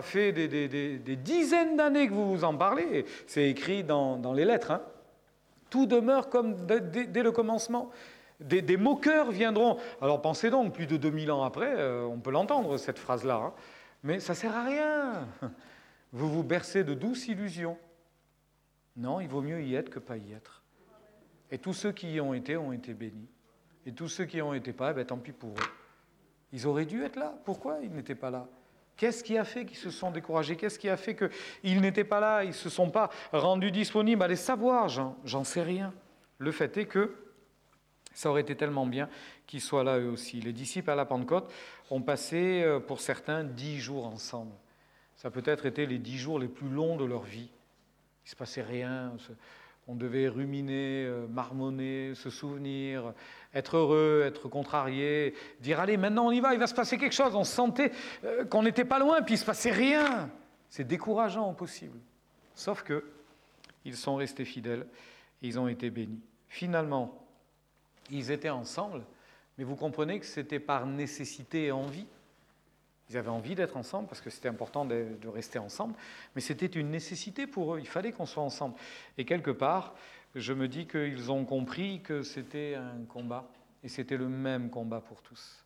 des dizaines d'années que vous vous en parlez. C'est écrit dans les lettres. Tout demeure comme dès le commencement. Des moqueurs viendront. Alors pensez donc, plus de 2000 ans après, on peut l'entendre, cette phrase-là. Mais ça ne sert à rien. Vous vous bercez de douces illusions. Non, il vaut mieux y être que pas y être. Et tous ceux qui y ont été bénis. Et tous ceux qui n'y ont été pas, tant pis pour eux. Ils auraient dû être là. Pourquoi ils n'étaient pas là? Qu'est-ce qui a fait qu'ils se sont découragés? Qu'est-ce qui a fait qu'ils n'étaient pas là? Ils ne se sont pas rendus disponibles à les savoir? J'en sais rien. Le fait est que ça aurait été tellement bien qu'ils soient là eux aussi. Les disciples à la Pentecôte ont passé, pour certains, 10 jours ensemble. Ça a peut-être été les 10 jours les plus longs de leur vie. Il ne se passait rien. On devait ruminer, marmonner, se souvenir, être heureux, être contrarié, dire « Allez, maintenant on y va, il va se passer quelque chose ». On sentait qu'on n'était pas loin, puis il ne se passait rien. C'est décourageant au possible. Sauf qu'ils sont restés fidèles et ils ont été bénis. Finalement, ils étaient ensemble, mais vous comprenez que c'était par nécessité et envie. Ils avaient envie d'être ensemble parce que c'était important de rester ensemble, mais c'était une nécessité pour eux. Il fallait qu'on soit ensemble. Et quelque part, je me dis qu'ils ont compris que c'était un combat, et c'était le même combat pour tous.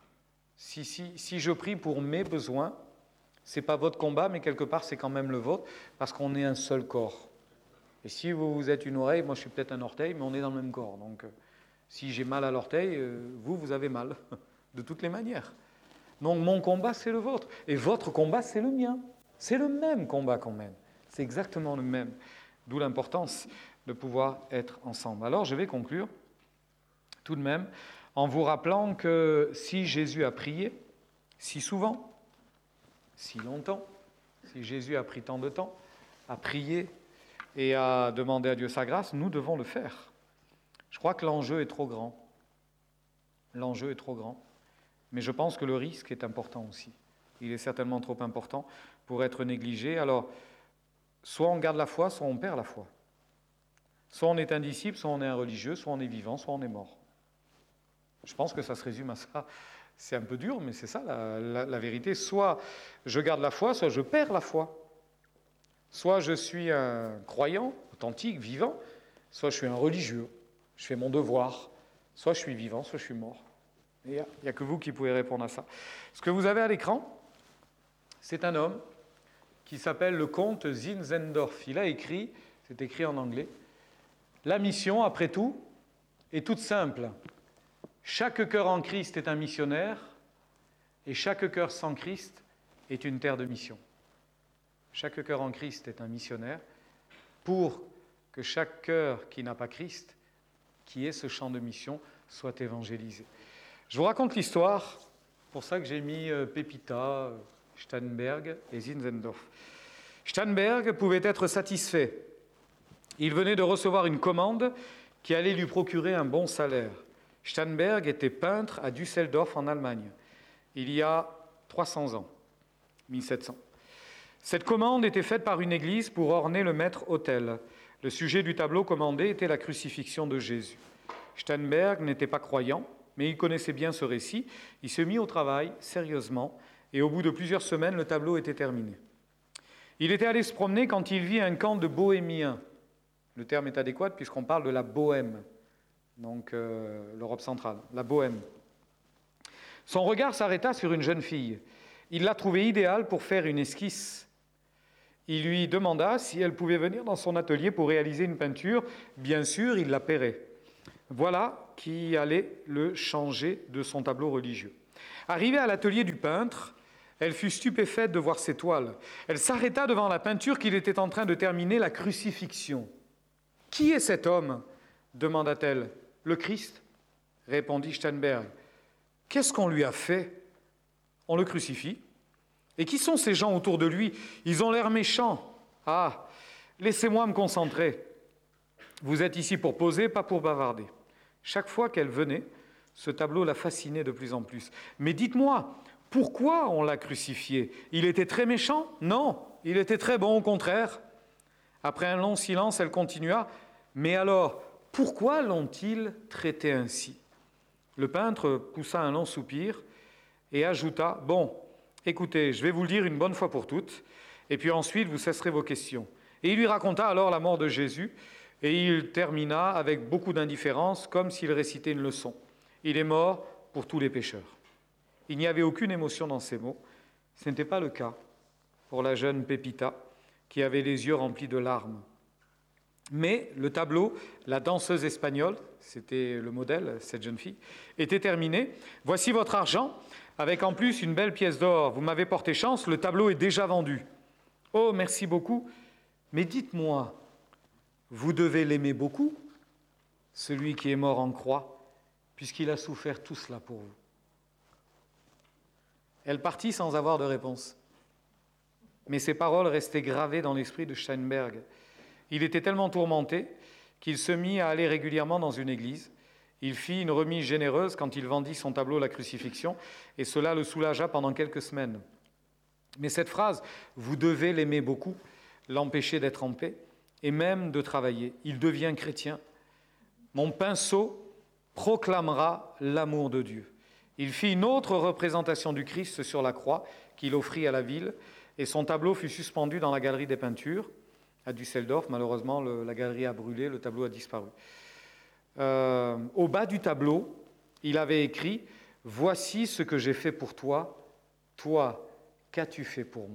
Si je prie pour mes besoins, ce n'est pas votre combat, mais quelque part, c'est quand même le vôtre, parce qu'on est un seul corps. Et si vous êtes une oreille, moi je suis peut-être un orteil, mais on est dans le même corps. Donc, si j'ai mal à l'orteil, vous avez mal, de toutes les manières. Donc mon combat, c'est le vôtre. Et votre combat, c'est le mien. C'est le même combat qu'on mène. C'est exactement le même. D'où l'importance de pouvoir être ensemble. Alors je vais conclure, tout de même, en vous rappelant que si Jésus a prié si souvent, si longtemps, si Jésus a pris tant de temps à prier et à demander à Dieu sa grâce, nous devons le faire. Je crois que l'enjeu est trop grand. L'enjeu est trop grand. Mais je pense que le risque est important aussi. Il est certainement trop important pour être négligé. Alors, soit on garde la foi, soit on perd la foi. Soit on est un disciple, soit on est un religieux, soit on est vivant, soit on est mort. Je pense que ça se résume à ça. C'est un peu dur, mais c'est ça la vérité. Soit je garde la foi, soit je perds la foi. Soit je suis un croyant, authentique, vivant, soit je suis un religieux. Je fais mon devoir. Soit je suis vivant, soit je suis mort. Il n'y a que vous qui pouvez répondre à ça. Ce que vous avez à l'écran, c'est un homme qui s'appelle le comte Zinzendorf. Il a écrit, c'est écrit en anglais, « La mission, après tout, est toute simple. Chaque cœur en Christ est un missionnaire et chaque cœur sans Christ est une terre de mission. » Chaque cœur en Christ est un missionnaire pour que chaque cœur qui n'a pas Christ, qui ait ce champ de mission, soit évangélisé. Je vous raconte l'histoire, pour ça que j'ai mis Pepita, Sternberg et Zinzendorf. Sternberg pouvait être satisfait. Il venait de recevoir une commande qui allait lui procurer un bon salaire. Steinberg était peintre à Düsseldorf en Allemagne, il y a 300 ans, 1700. Cette commande était faite par une église pour orner le maître-autel. Le sujet du tableau commandé était la crucifixion de Jésus. Steinberg n'était pas croyant, mais il connaissait bien ce récit. Il se mit au travail sérieusement, et au bout de plusieurs semaines, le tableau était terminé. Il était allé se promener quand il vit un camp de bohémiens. Le terme est adéquat puisqu'on parle de la Bohême, donc l'Europe centrale, la Bohême. Son regard s'arrêta sur une jeune fille. Il l'a trouvée idéale pour faire une esquisse. Il lui demanda si elle pouvait venir dans son atelier pour réaliser une peinture. Bien sûr, il la paierait. Voilà qui allait le changer de son tableau religieux. Arrivée à l'atelier du peintre, elle fut stupéfaite de voir ses toiles. Elle s'arrêta devant la peinture qu'il était en train de terminer, la crucifixion. « Qui est cet homme ?» demanda-t-elle. « Le Christ » répondit Steinberg. « Qu'est-ce qu'on lui a fait ?»« On le crucifie. » « Et qui sont ces gens autour de lui? Ils ont l'air méchants. »« Ah, laissez-moi me concentrer. Vous êtes ici pour poser, pas pour bavarder. » Chaque fois qu'elle venait, ce tableau la fascinait de plus en plus. « Mais dites-moi, pourquoi on l'a crucifié? Il était très méchant? Non, il était très bon, au contraire. » Après un long silence, elle continua. « Mais alors, pourquoi l'ont-ils traité ainsi ?» Le peintre poussa un long soupir et ajouta « Bon, écoutez, je vais vous le dire une bonne fois pour toutes, et puis ensuite vous cesserez vos questions. » Et il lui raconta alors la mort de Jésus, et il termina avec beaucoup d'indifférence, comme s'il récitait une leçon. Il est mort pour tous les pécheurs. Il n'y avait aucune émotion dans ces mots. Ce n'était pas le cas pour la jeune Pepita, qui avait les yeux remplis de larmes. Mais le tableau, la danseuse espagnole, c'était le modèle, cette jeune fille, était terminé. « Voici votre argent, avec en plus une belle pièce d'or. Vous m'avez porté chance, le tableau est déjà vendu. »« Oh, merci beaucoup. Mais dites-moi, vous devez l'aimer beaucoup, celui qui est mort en croix, puisqu'il a souffert tout cela pour vous. » Elle partit sans avoir de réponse. Mais ces paroles restaient gravées dans l'esprit de Steinberg. Il était tellement tourmenté qu'il se mit à aller régulièrement dans une église. Il fit une remise généreuse quand il vendit son tableau « La crucifixion », et cela le soulagea pendant quelques semaines. Mais cette phrase « vous devez l'aimer beaucoup » l'empêchait d'être en paix et même de travailler. Il devient chrétien. « Mon pinceau proclamera l'amour de Dieu. » Il fit une autre représentation du Christ sur la croix qu'il offrit à la ville, et son tableau fut suspendu dans la galerie des peintures à Düsseldorf. Malheureusement, la galerie a brûlé, le tableau a disparu. Au bas du tableau, il avait écrit « Voici ce que j'ai fait pour toi. Toi, qu'as-tu fait pour moi ?»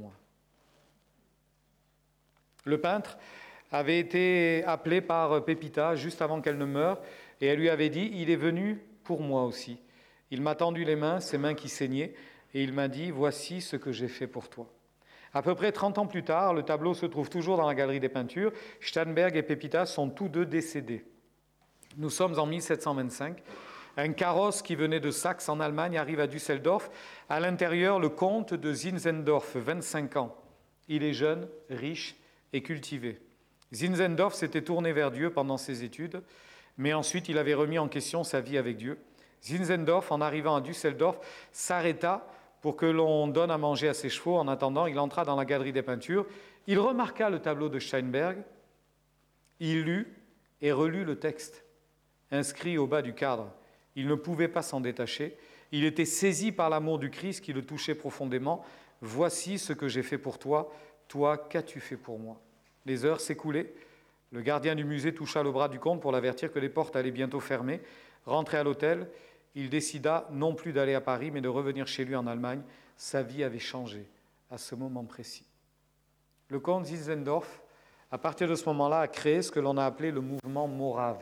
Le peintre avait été appelé par Pepita juste avant qu'elle ne meure, et elle lui avait dit « Il est venu pour moi aussi. Il m'a tendu les mains, ses mains qui saignaient, et il m'a dit « Voici ce que j'ai fait pour toi. » À peu près 30 ans plus tard, le tableau se trouve toujours dans la galerie des peintures. Steinberg et Pepita sont tous deux décédés. Nous sommes en 1725. Un carrosse qui venait de Saxe en Allemagne arrive à Düsseldorf. À l'intérieur, le comte de Zinzendorf, 25 ans. Il est jeune, riche et cultivé. Zinzendorf s'était tourné vers Dieu pendant ses études, mais ensuite il avait remis en question sa vie avec Dieu. Zinzendorf, en arrivant à Düsseldorf, s'arrêta pour que l'on donne à manger à ses chevaux. En attendant, il entra dans la galerie des peintures. Il remarqua le tableau de Steinberg. Il lut et relut le texte inscrit au bas du cadre. Il ne pouvait pas s'en détacher. Il était saisi par l'amour du Christ qui le touchait profondément. « Voici ce que j'ai fait pour toi. Toi, qu'as-tu fait pour moi ?» Les heures s'écoulaient. Le gardien du musée toucha le bras du comte pour l'avertir que les portes allaient bientôt fermer. Rentré à l'hôtel, il décida non plus d'aller à Paris, mais de revenir chez lui en Allemagne. Sa vie avait changé à ce moment précis. Le comte Zinzendorf, à partir de ce moment-là, a créé ce que l'on a appelé le mouvement morave.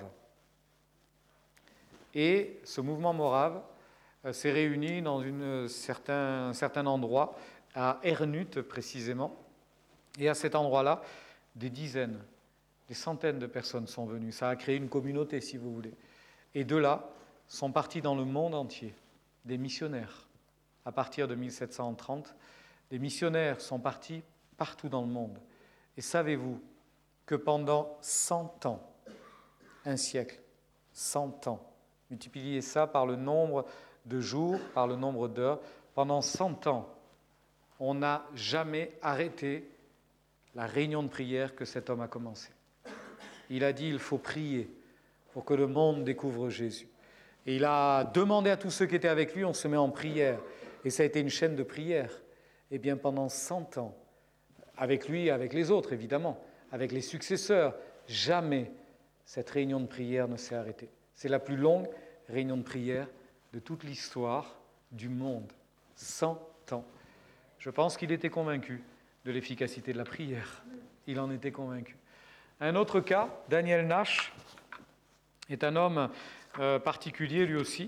Et ce mouvement morave s'est réuni dans un certain endroit, à Ernut précisément. Et à cet endroit-là, des dizaines, des centaines de personnes sont venues. Ça a créé une communauté, si vous voulez. Et de là, sont partis dans le monde entier des missionnaires. À partir de 1730, des missionnaires sont partis partout dans le monde. Et savez-vous que pendant 100 ans, un siècle, 100 ans, Multipliez ça par le nombre de jours, par le nombre d'heures. Pendant 100 ans, on n'a jamais arrêté la réunion de prière que cet homme a commencée. Il a dit, il faut prier pour que le monde découvre Jésus. Et il a demandé à tous ceux qui étaient avec lui, on se met en prière. Et ça a été une chaîne de prière. Et bien pendant 100 ans, avec lui et avec les autres évidemment, avec les successeurs, jamais cette réunion de prière ne s'est arrêtée. C'est la plus longue réunion de prière de toute l'histoire du monde. 100 ans. Je pense qu'il était convaincu de l'efficacité de la prière. Il en était convaincu. Un autre cas, Daniel Nash, est un homme particulier lui aussi.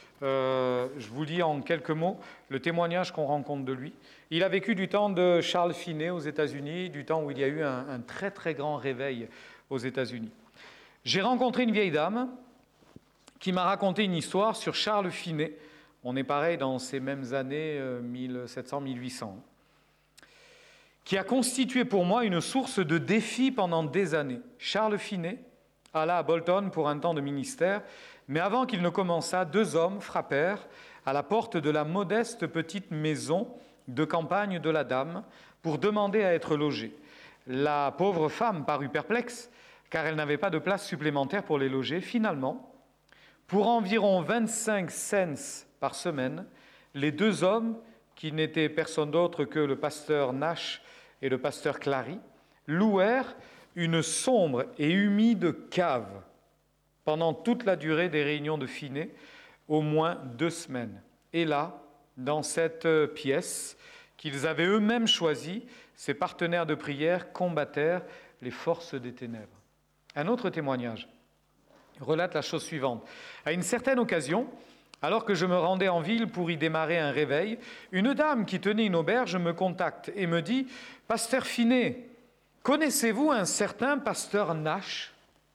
Je vous lis en quelques mots le témoignage qu'on rencontre de lui. Il a vécu du temps de Charles Finney aux États-Unis, du temps où il y a eu un très très grand réveil aux États-Unis. J'ai rencontré une vieille dame qui m'a raconté une histoire sur Charles Finney. On est pareil dans ces mêmes années 1700-1800, qui a constitué pour moi une source de défi pendant des années. Charles Finney alla à Bolton pour un temps de ministère, mais avant qu'il ne commençât, 2 hommes frappèrent à la porte de la modeste petite maison de campagne de la dame pour demander à être logée. La pauvre femme parut perplexe, car elle n'avait pas de place supplémentaire pour les loger. Finalement, pour environ 25 cents par semaine, les 2 hommes, qui n'étaient personne d'autre que le pasteur Nash et le pasteur Clary, louèrent une sombre et humide cave pendant toute la durée des réunions de Finney, au moins 2 semaines. Et là, dans cette pièce qu'ils avaient eux-mêmes choisie, ces partenaires de prière combattèrent les forces des ténèbres. Un autre témoignage relate la chose suivante. À une certaine occasion, alors que je me rendais en ville pour y démarrer un réveil, une dame qui tenait une auberge me contacte et me dit « Pasteur Finney, connaissez-vous un certain pasteur Nash ?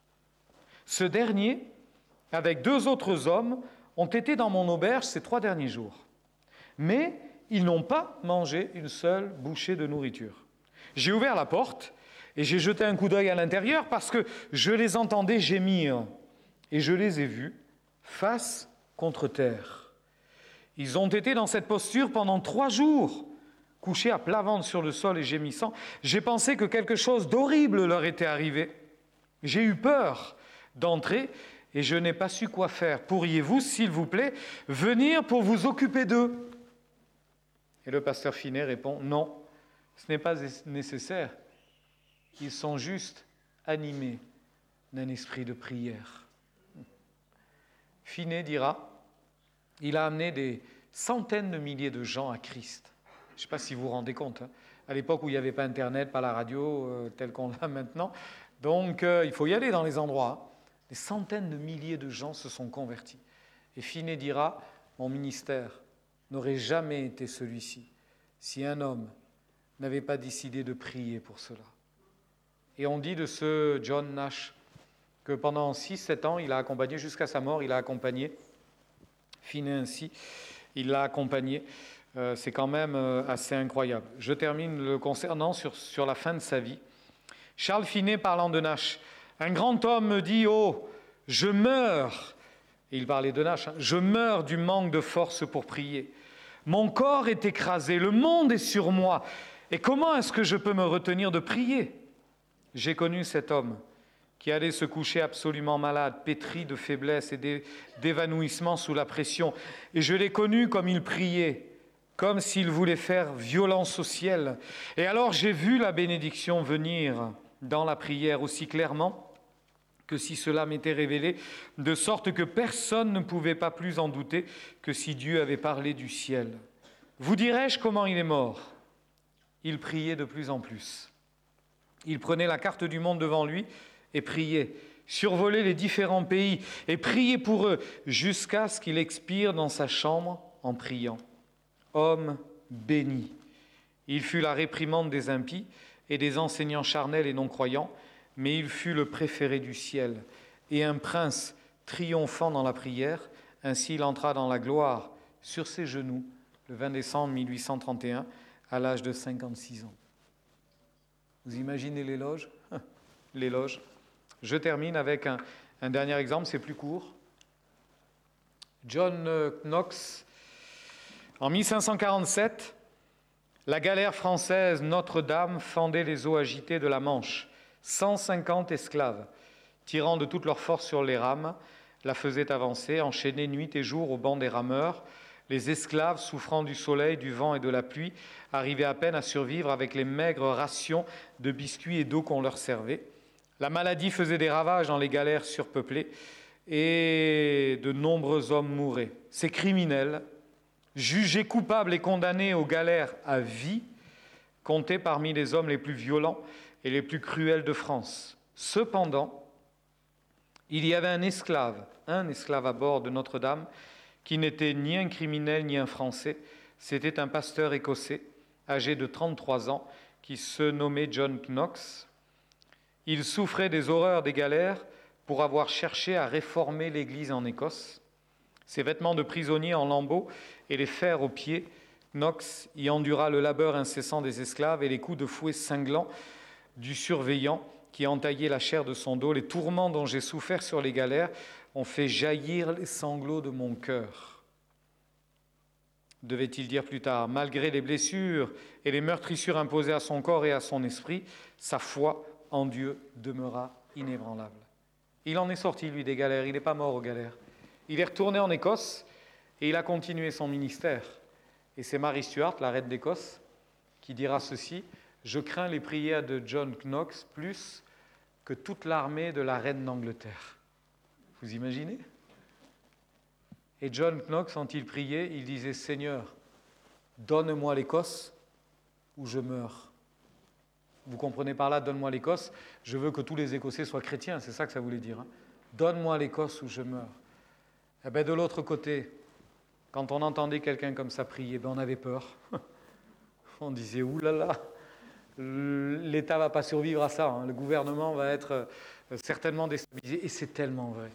Ce dernier, avec 2 autres hommes, ont été dans mon auberge ces 3 derniers jours. Mais ils n'ont pas mangé une seule bouchée de nourriture. J'ai ouvert la porte et j'ai jeté un coup d'œil à l'intérieur parce que je les entendais gémir. Et je les ai vus face contre terre. Ils ont été dans cette posture pendant 3 jours, couchés à plat ventre sur le sol et gémissant. J'ai pensé que quelque chose d'horrible leur était arrivé. J'ai eu peur d'entrer et je n'ai pas su quoi faire. Pourriez-vous, s'il vous plaît, venir pour vous occuper d'eux ? Et le pasteur Finney répond, non, ce n'est pas nécessaire. Ils sont juste animés d'un esprit de prière. Finney dira, il a amené des centaines de milliers de gens à Christ. Je ne sais pas si vous vous rendez compte, à l'époque où il n'y avait pas Internet, pas la radio, telle qu'on l'a maintenant. Donc, il faut y aller dans les endroits. Des centaines de milliers de gens se sont convertis. Et Finney dira, mon ministère n'aurait jamais été celui-ci si un homme n'avait pas décidé de prier pour cela. Et on dit de ce John Nash que pendant 6-7 ans, il a accompagné, jusqu'à sa mort, il a accompagné Finney ainsi, il l'a accompagné. C'est quand même assez incroyable. Je termine le concernant sur la fin de sa vie. Charles Finney parlant de Nash, un grand homme me dit « Oh, je meurs !» Et il parlait de Nash, « Je meurs du manque de force pour prier. Mon corps est écrasé, le monde est sur moi. Et comment est-ce que je peux me retenir de prier ?» J'ai connu cet homme qui allait se coucher absolument malade, pétri de faiblesse et d'évanouissement sous la pression. Et je l'ai connu comme il priait, comme s'il voulait faire violence au ciel. Et alors j'ai vu la bénédiction venir dans la prière aussi clairement que si cela m'était révélé, de sorte que personne ne pouvait pas plus en douter que si Dieu avait parlé du ciel. Vous dirai-je comment il est mort ? Il priait de plus en plus. Il prenait la carte du monde devant lui et priait, survolait les différents pays et priait pour eux jusqu'à ce qu'il expire dans sa chambre en priant. Homme béni. Il fut la réprimande des impies et des enseignants charnels et non-croyants, mais il fut le préféré du ciel et un prince triomphant dans la prière. Ainsi il entra dans la gloire sur ses genoux le 20 décembre 1831 à l'âge de 56 ans. Vous imaginez l'éloge ? L'éloge. Je termine avec un dernier exemple, c'est plus court. John Knox, en 1547, la galère française Notre-Dame fendait les eaux agitées de la Manche. 150 esclaves, tirant de toute leur force sur les rames, la faisaient avancer, enchaînés nuit et jour au banc des rameurs. Les esclaves, souffrant du soleil, du vent et de la pluie, arrivaient à peine à survivre avec les maigres rations de biscuits et d'eau qu'on leur servait. La maladie faisait des ravages dans les galères surpeuplées et de nombreux hommes mouraient. Ces criminels, jugés coupables et condamnés aux galères à vie, comptaient parmi les hommes les plus violents et les plus cruels de France. Cependant, il y avait un esclave à bord de Notre-Dame, qui n'était ni un criminel ni un Français. C'était un pasteur écossais, âgé de 33 ans, qui se nommait John Knox. Il souffrait des horreurs des galères pour avoir cherché à réformer l'Église en Écosse. Ses vêtements de prisonnier en lambeaux et les fers aux pieds, Knox y endura le labeur incessant des esclaves et les coups de fouet cinglants du surveillant qui entaillait la chair de son dos. Les tourments dont j'ai souffert sur les galères ont fait jaillir les sanglots de mon cœur. Devait-il dire plus tard, malgré les blessures et les meurtrissures imposées à son corps et à son esprit, sa foi en Dieu demeura inébranlable. Il en est sorti, lui, des galères. Il n'est pas mort aux galères. Il est retourné en Écosse et il a continué son ministère. Et c'est Mary Stuart, la reine d'Écosse, qui dira ceci: « Je crains les prières de John Knox plus que toute l'armée de la reine d'Angleterre. » Vous imaginez ? Et John Knox, quand il priait, il disait « Seigneur, donne-moi l'Écosse ou je meurs. » Vous comprenez par là, donne-moi l'Écosse, je veux que tous les Écossais soient chrétiens, c'est ça que ça voulait dire. Hein. Donne-moi l'Écosse ou je meurs. Eh bien, de l'autre côté, quand on entendait quelqu'un comme ça prier, on avait peur. On disait, oulala, l'État ne va pas survivre à ça, hein. Le gouvernement va être certainement déstabilisé. Et c'est tellement vrai.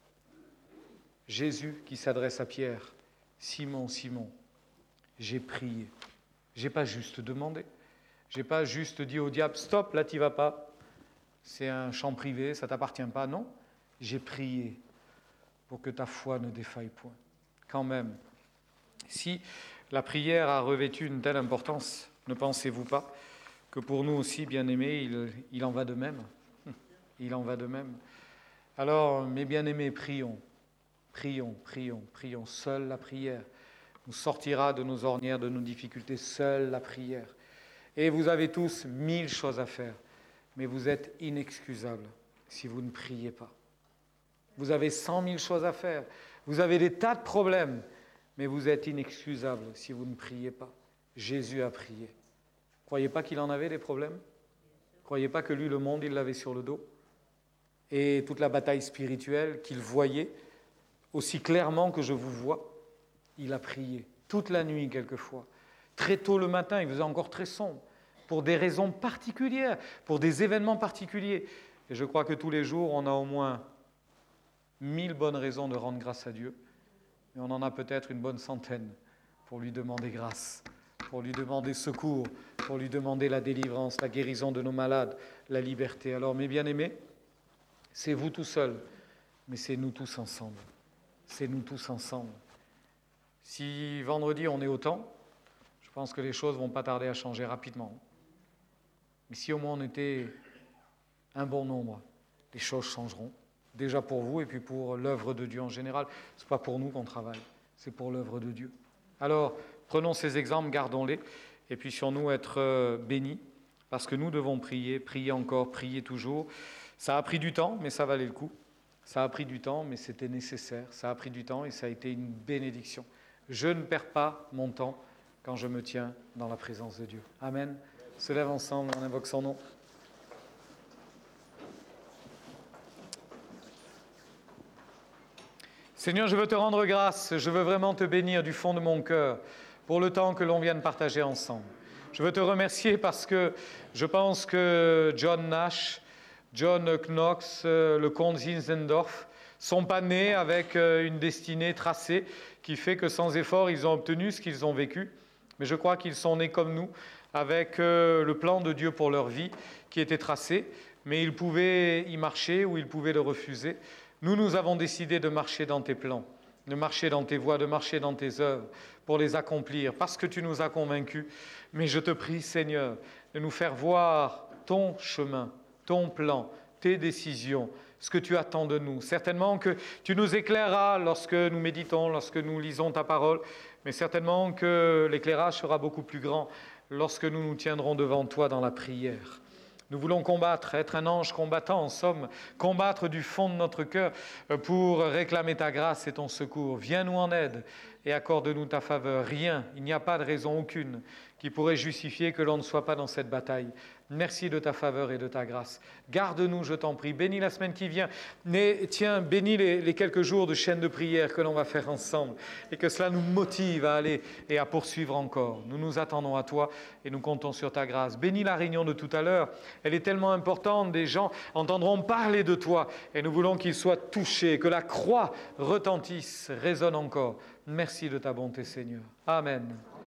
Jésus qui s'adresse à Pierre, Simon, Simon, j'ai prié. Je n'ai pas juste demandé. Je n'ai pas juste dit au diable, stop, là tu n'y vas pas. C'est un champ privé, ça ne t'appartient pas. Non, j'ai prié pour que ta foi ne défaille point. Quand même, si la prière a revêtu une telle importance, ne pensez-vous pas que pour nous aussi, bien-aimés, il en va de même. Il en va de même. Alors, mes bien-aimés, prions. Prions, prions, prions. Seule la prière nous sortira de nos ornières, de nos difficultés. Seule la prière. Et vous avez tous 1000 choses à faire, mais vous êtes inexcusables si vous ne priez pas. Vous avez 100 000 choses à faire. Vous avez des tas de problèmes, mais vous êtes inexcusables si vous ne priez pas. Jésus a prié. Croyez pas qu'il en avait des problèmes? Croyez pas que lui, le monde, il l'avait sur le dos? Et toute la bataille spirituelle qu'il voyait, aussi clairement que je vous vois, il a prié. Toute la nuit, quelquefois. Très tôt le matin, il faisait encore très sombre, pour des raisons particulières, pour des événements particuliers. Et je crois que tous les jours, on a au moins 1000 bonnes raisons de rendre grâce à Dieu. Et on en a peut-être une bonne centaine pour lui demander grâce, pour lui demander secours, pour lui demander la délivrance, la guérison de nos malades, la liberté. Alors, mes bien-aimés, c'est vous tout seuls, mais c'est nous tous ensemble. C'est nous tous ensemble. Si vendredi, on est autant, je pense que les choses ne vont pas tarder à changer rapidement. Mais si au moins on était un bon nombre, les choses changeront. Déjà pour vous et puis pour l'œuvre de Dieu en général. Ce n'est pas pour nous qu'on travaille, c'est pour l'œuvre de Dieu. Alors, prenons ces exemples, gardons-les, et puissions-nous être bénis, parce que nous devons prier, prier encore, prier toujours. Ça a pris du temps, mais ça valait le coup. Ça a pris du temps, mais c'était nécessaire. Ça a pris du temps et ça a été une bénédiction. Je ne perds pas mon temps quand je me tiens dans la présence de Dieu. Amen. On se lève ensemble, on invoque son nom. Seigneur, je veux te rendre grâce, je veux vraiment te bénir du fond de mon cœur pour le temps que l'on vient de partager ensemble. Je veux te remercier parce que je pense que John Nash, John Knox, le comte Zinzendorf sont pas nés avec une destinée tracée qui fait que sans effort, ils ont obtenu ce qu'ils ont vécu. Mais je crois qu'ils sont nés comme nous, avec le plan de Dieu pour leur vie qui était tracé, mais ils pouvaient y marcher ou ils pouvaient le refuser. Nous avons décidé de marcher dans tes plans. de marcher dans tes voies, de marcher dans tes œuvres, pour les accomplir, parce que tu nous as convaincus. Mais je te prie, Seigneur, de nous faire voir ton chemin, ton plan, tes décisions, ce que tu attends de nous. Certainement que tu nous éclaireras lorsque nous méditons, lorsque nous lisons ta parole, mais certainement que l'éclairage sera beaucoup plus grand lorsque nous nous tiendrons devant toi dans la prière. Nous voulons combattre, être un ange combattant, en somme, combattre du fond de notre cœur pour réclamer ta grâce et ton secours. Viens-nous en aide et accorde-nous ta faveur. Rien, il n'y a pas de raison aucune qui pourrait justifier que l'on ne soit pas dans cette bataille. Merci de ta faveur et de ta grâce. Garde-nous, je t'en prie. Bénis la semaine qui vient. Mais tiens, bénis les quelques jours de chaîne de prière que l'on va faire ensemble et que cela nous motive à aller et à poursuivre encore. Nous nous attendons à toi et nous comptons sur ta grâce. Bénis la réunion de tout à l'heure. Elle est tellement importante. Des gens entendront parler de toi et nous voulons qu'ils soient touchés, que la croix retentisse, résonne encore. Merci de ta bonté, Seigneur. Amen.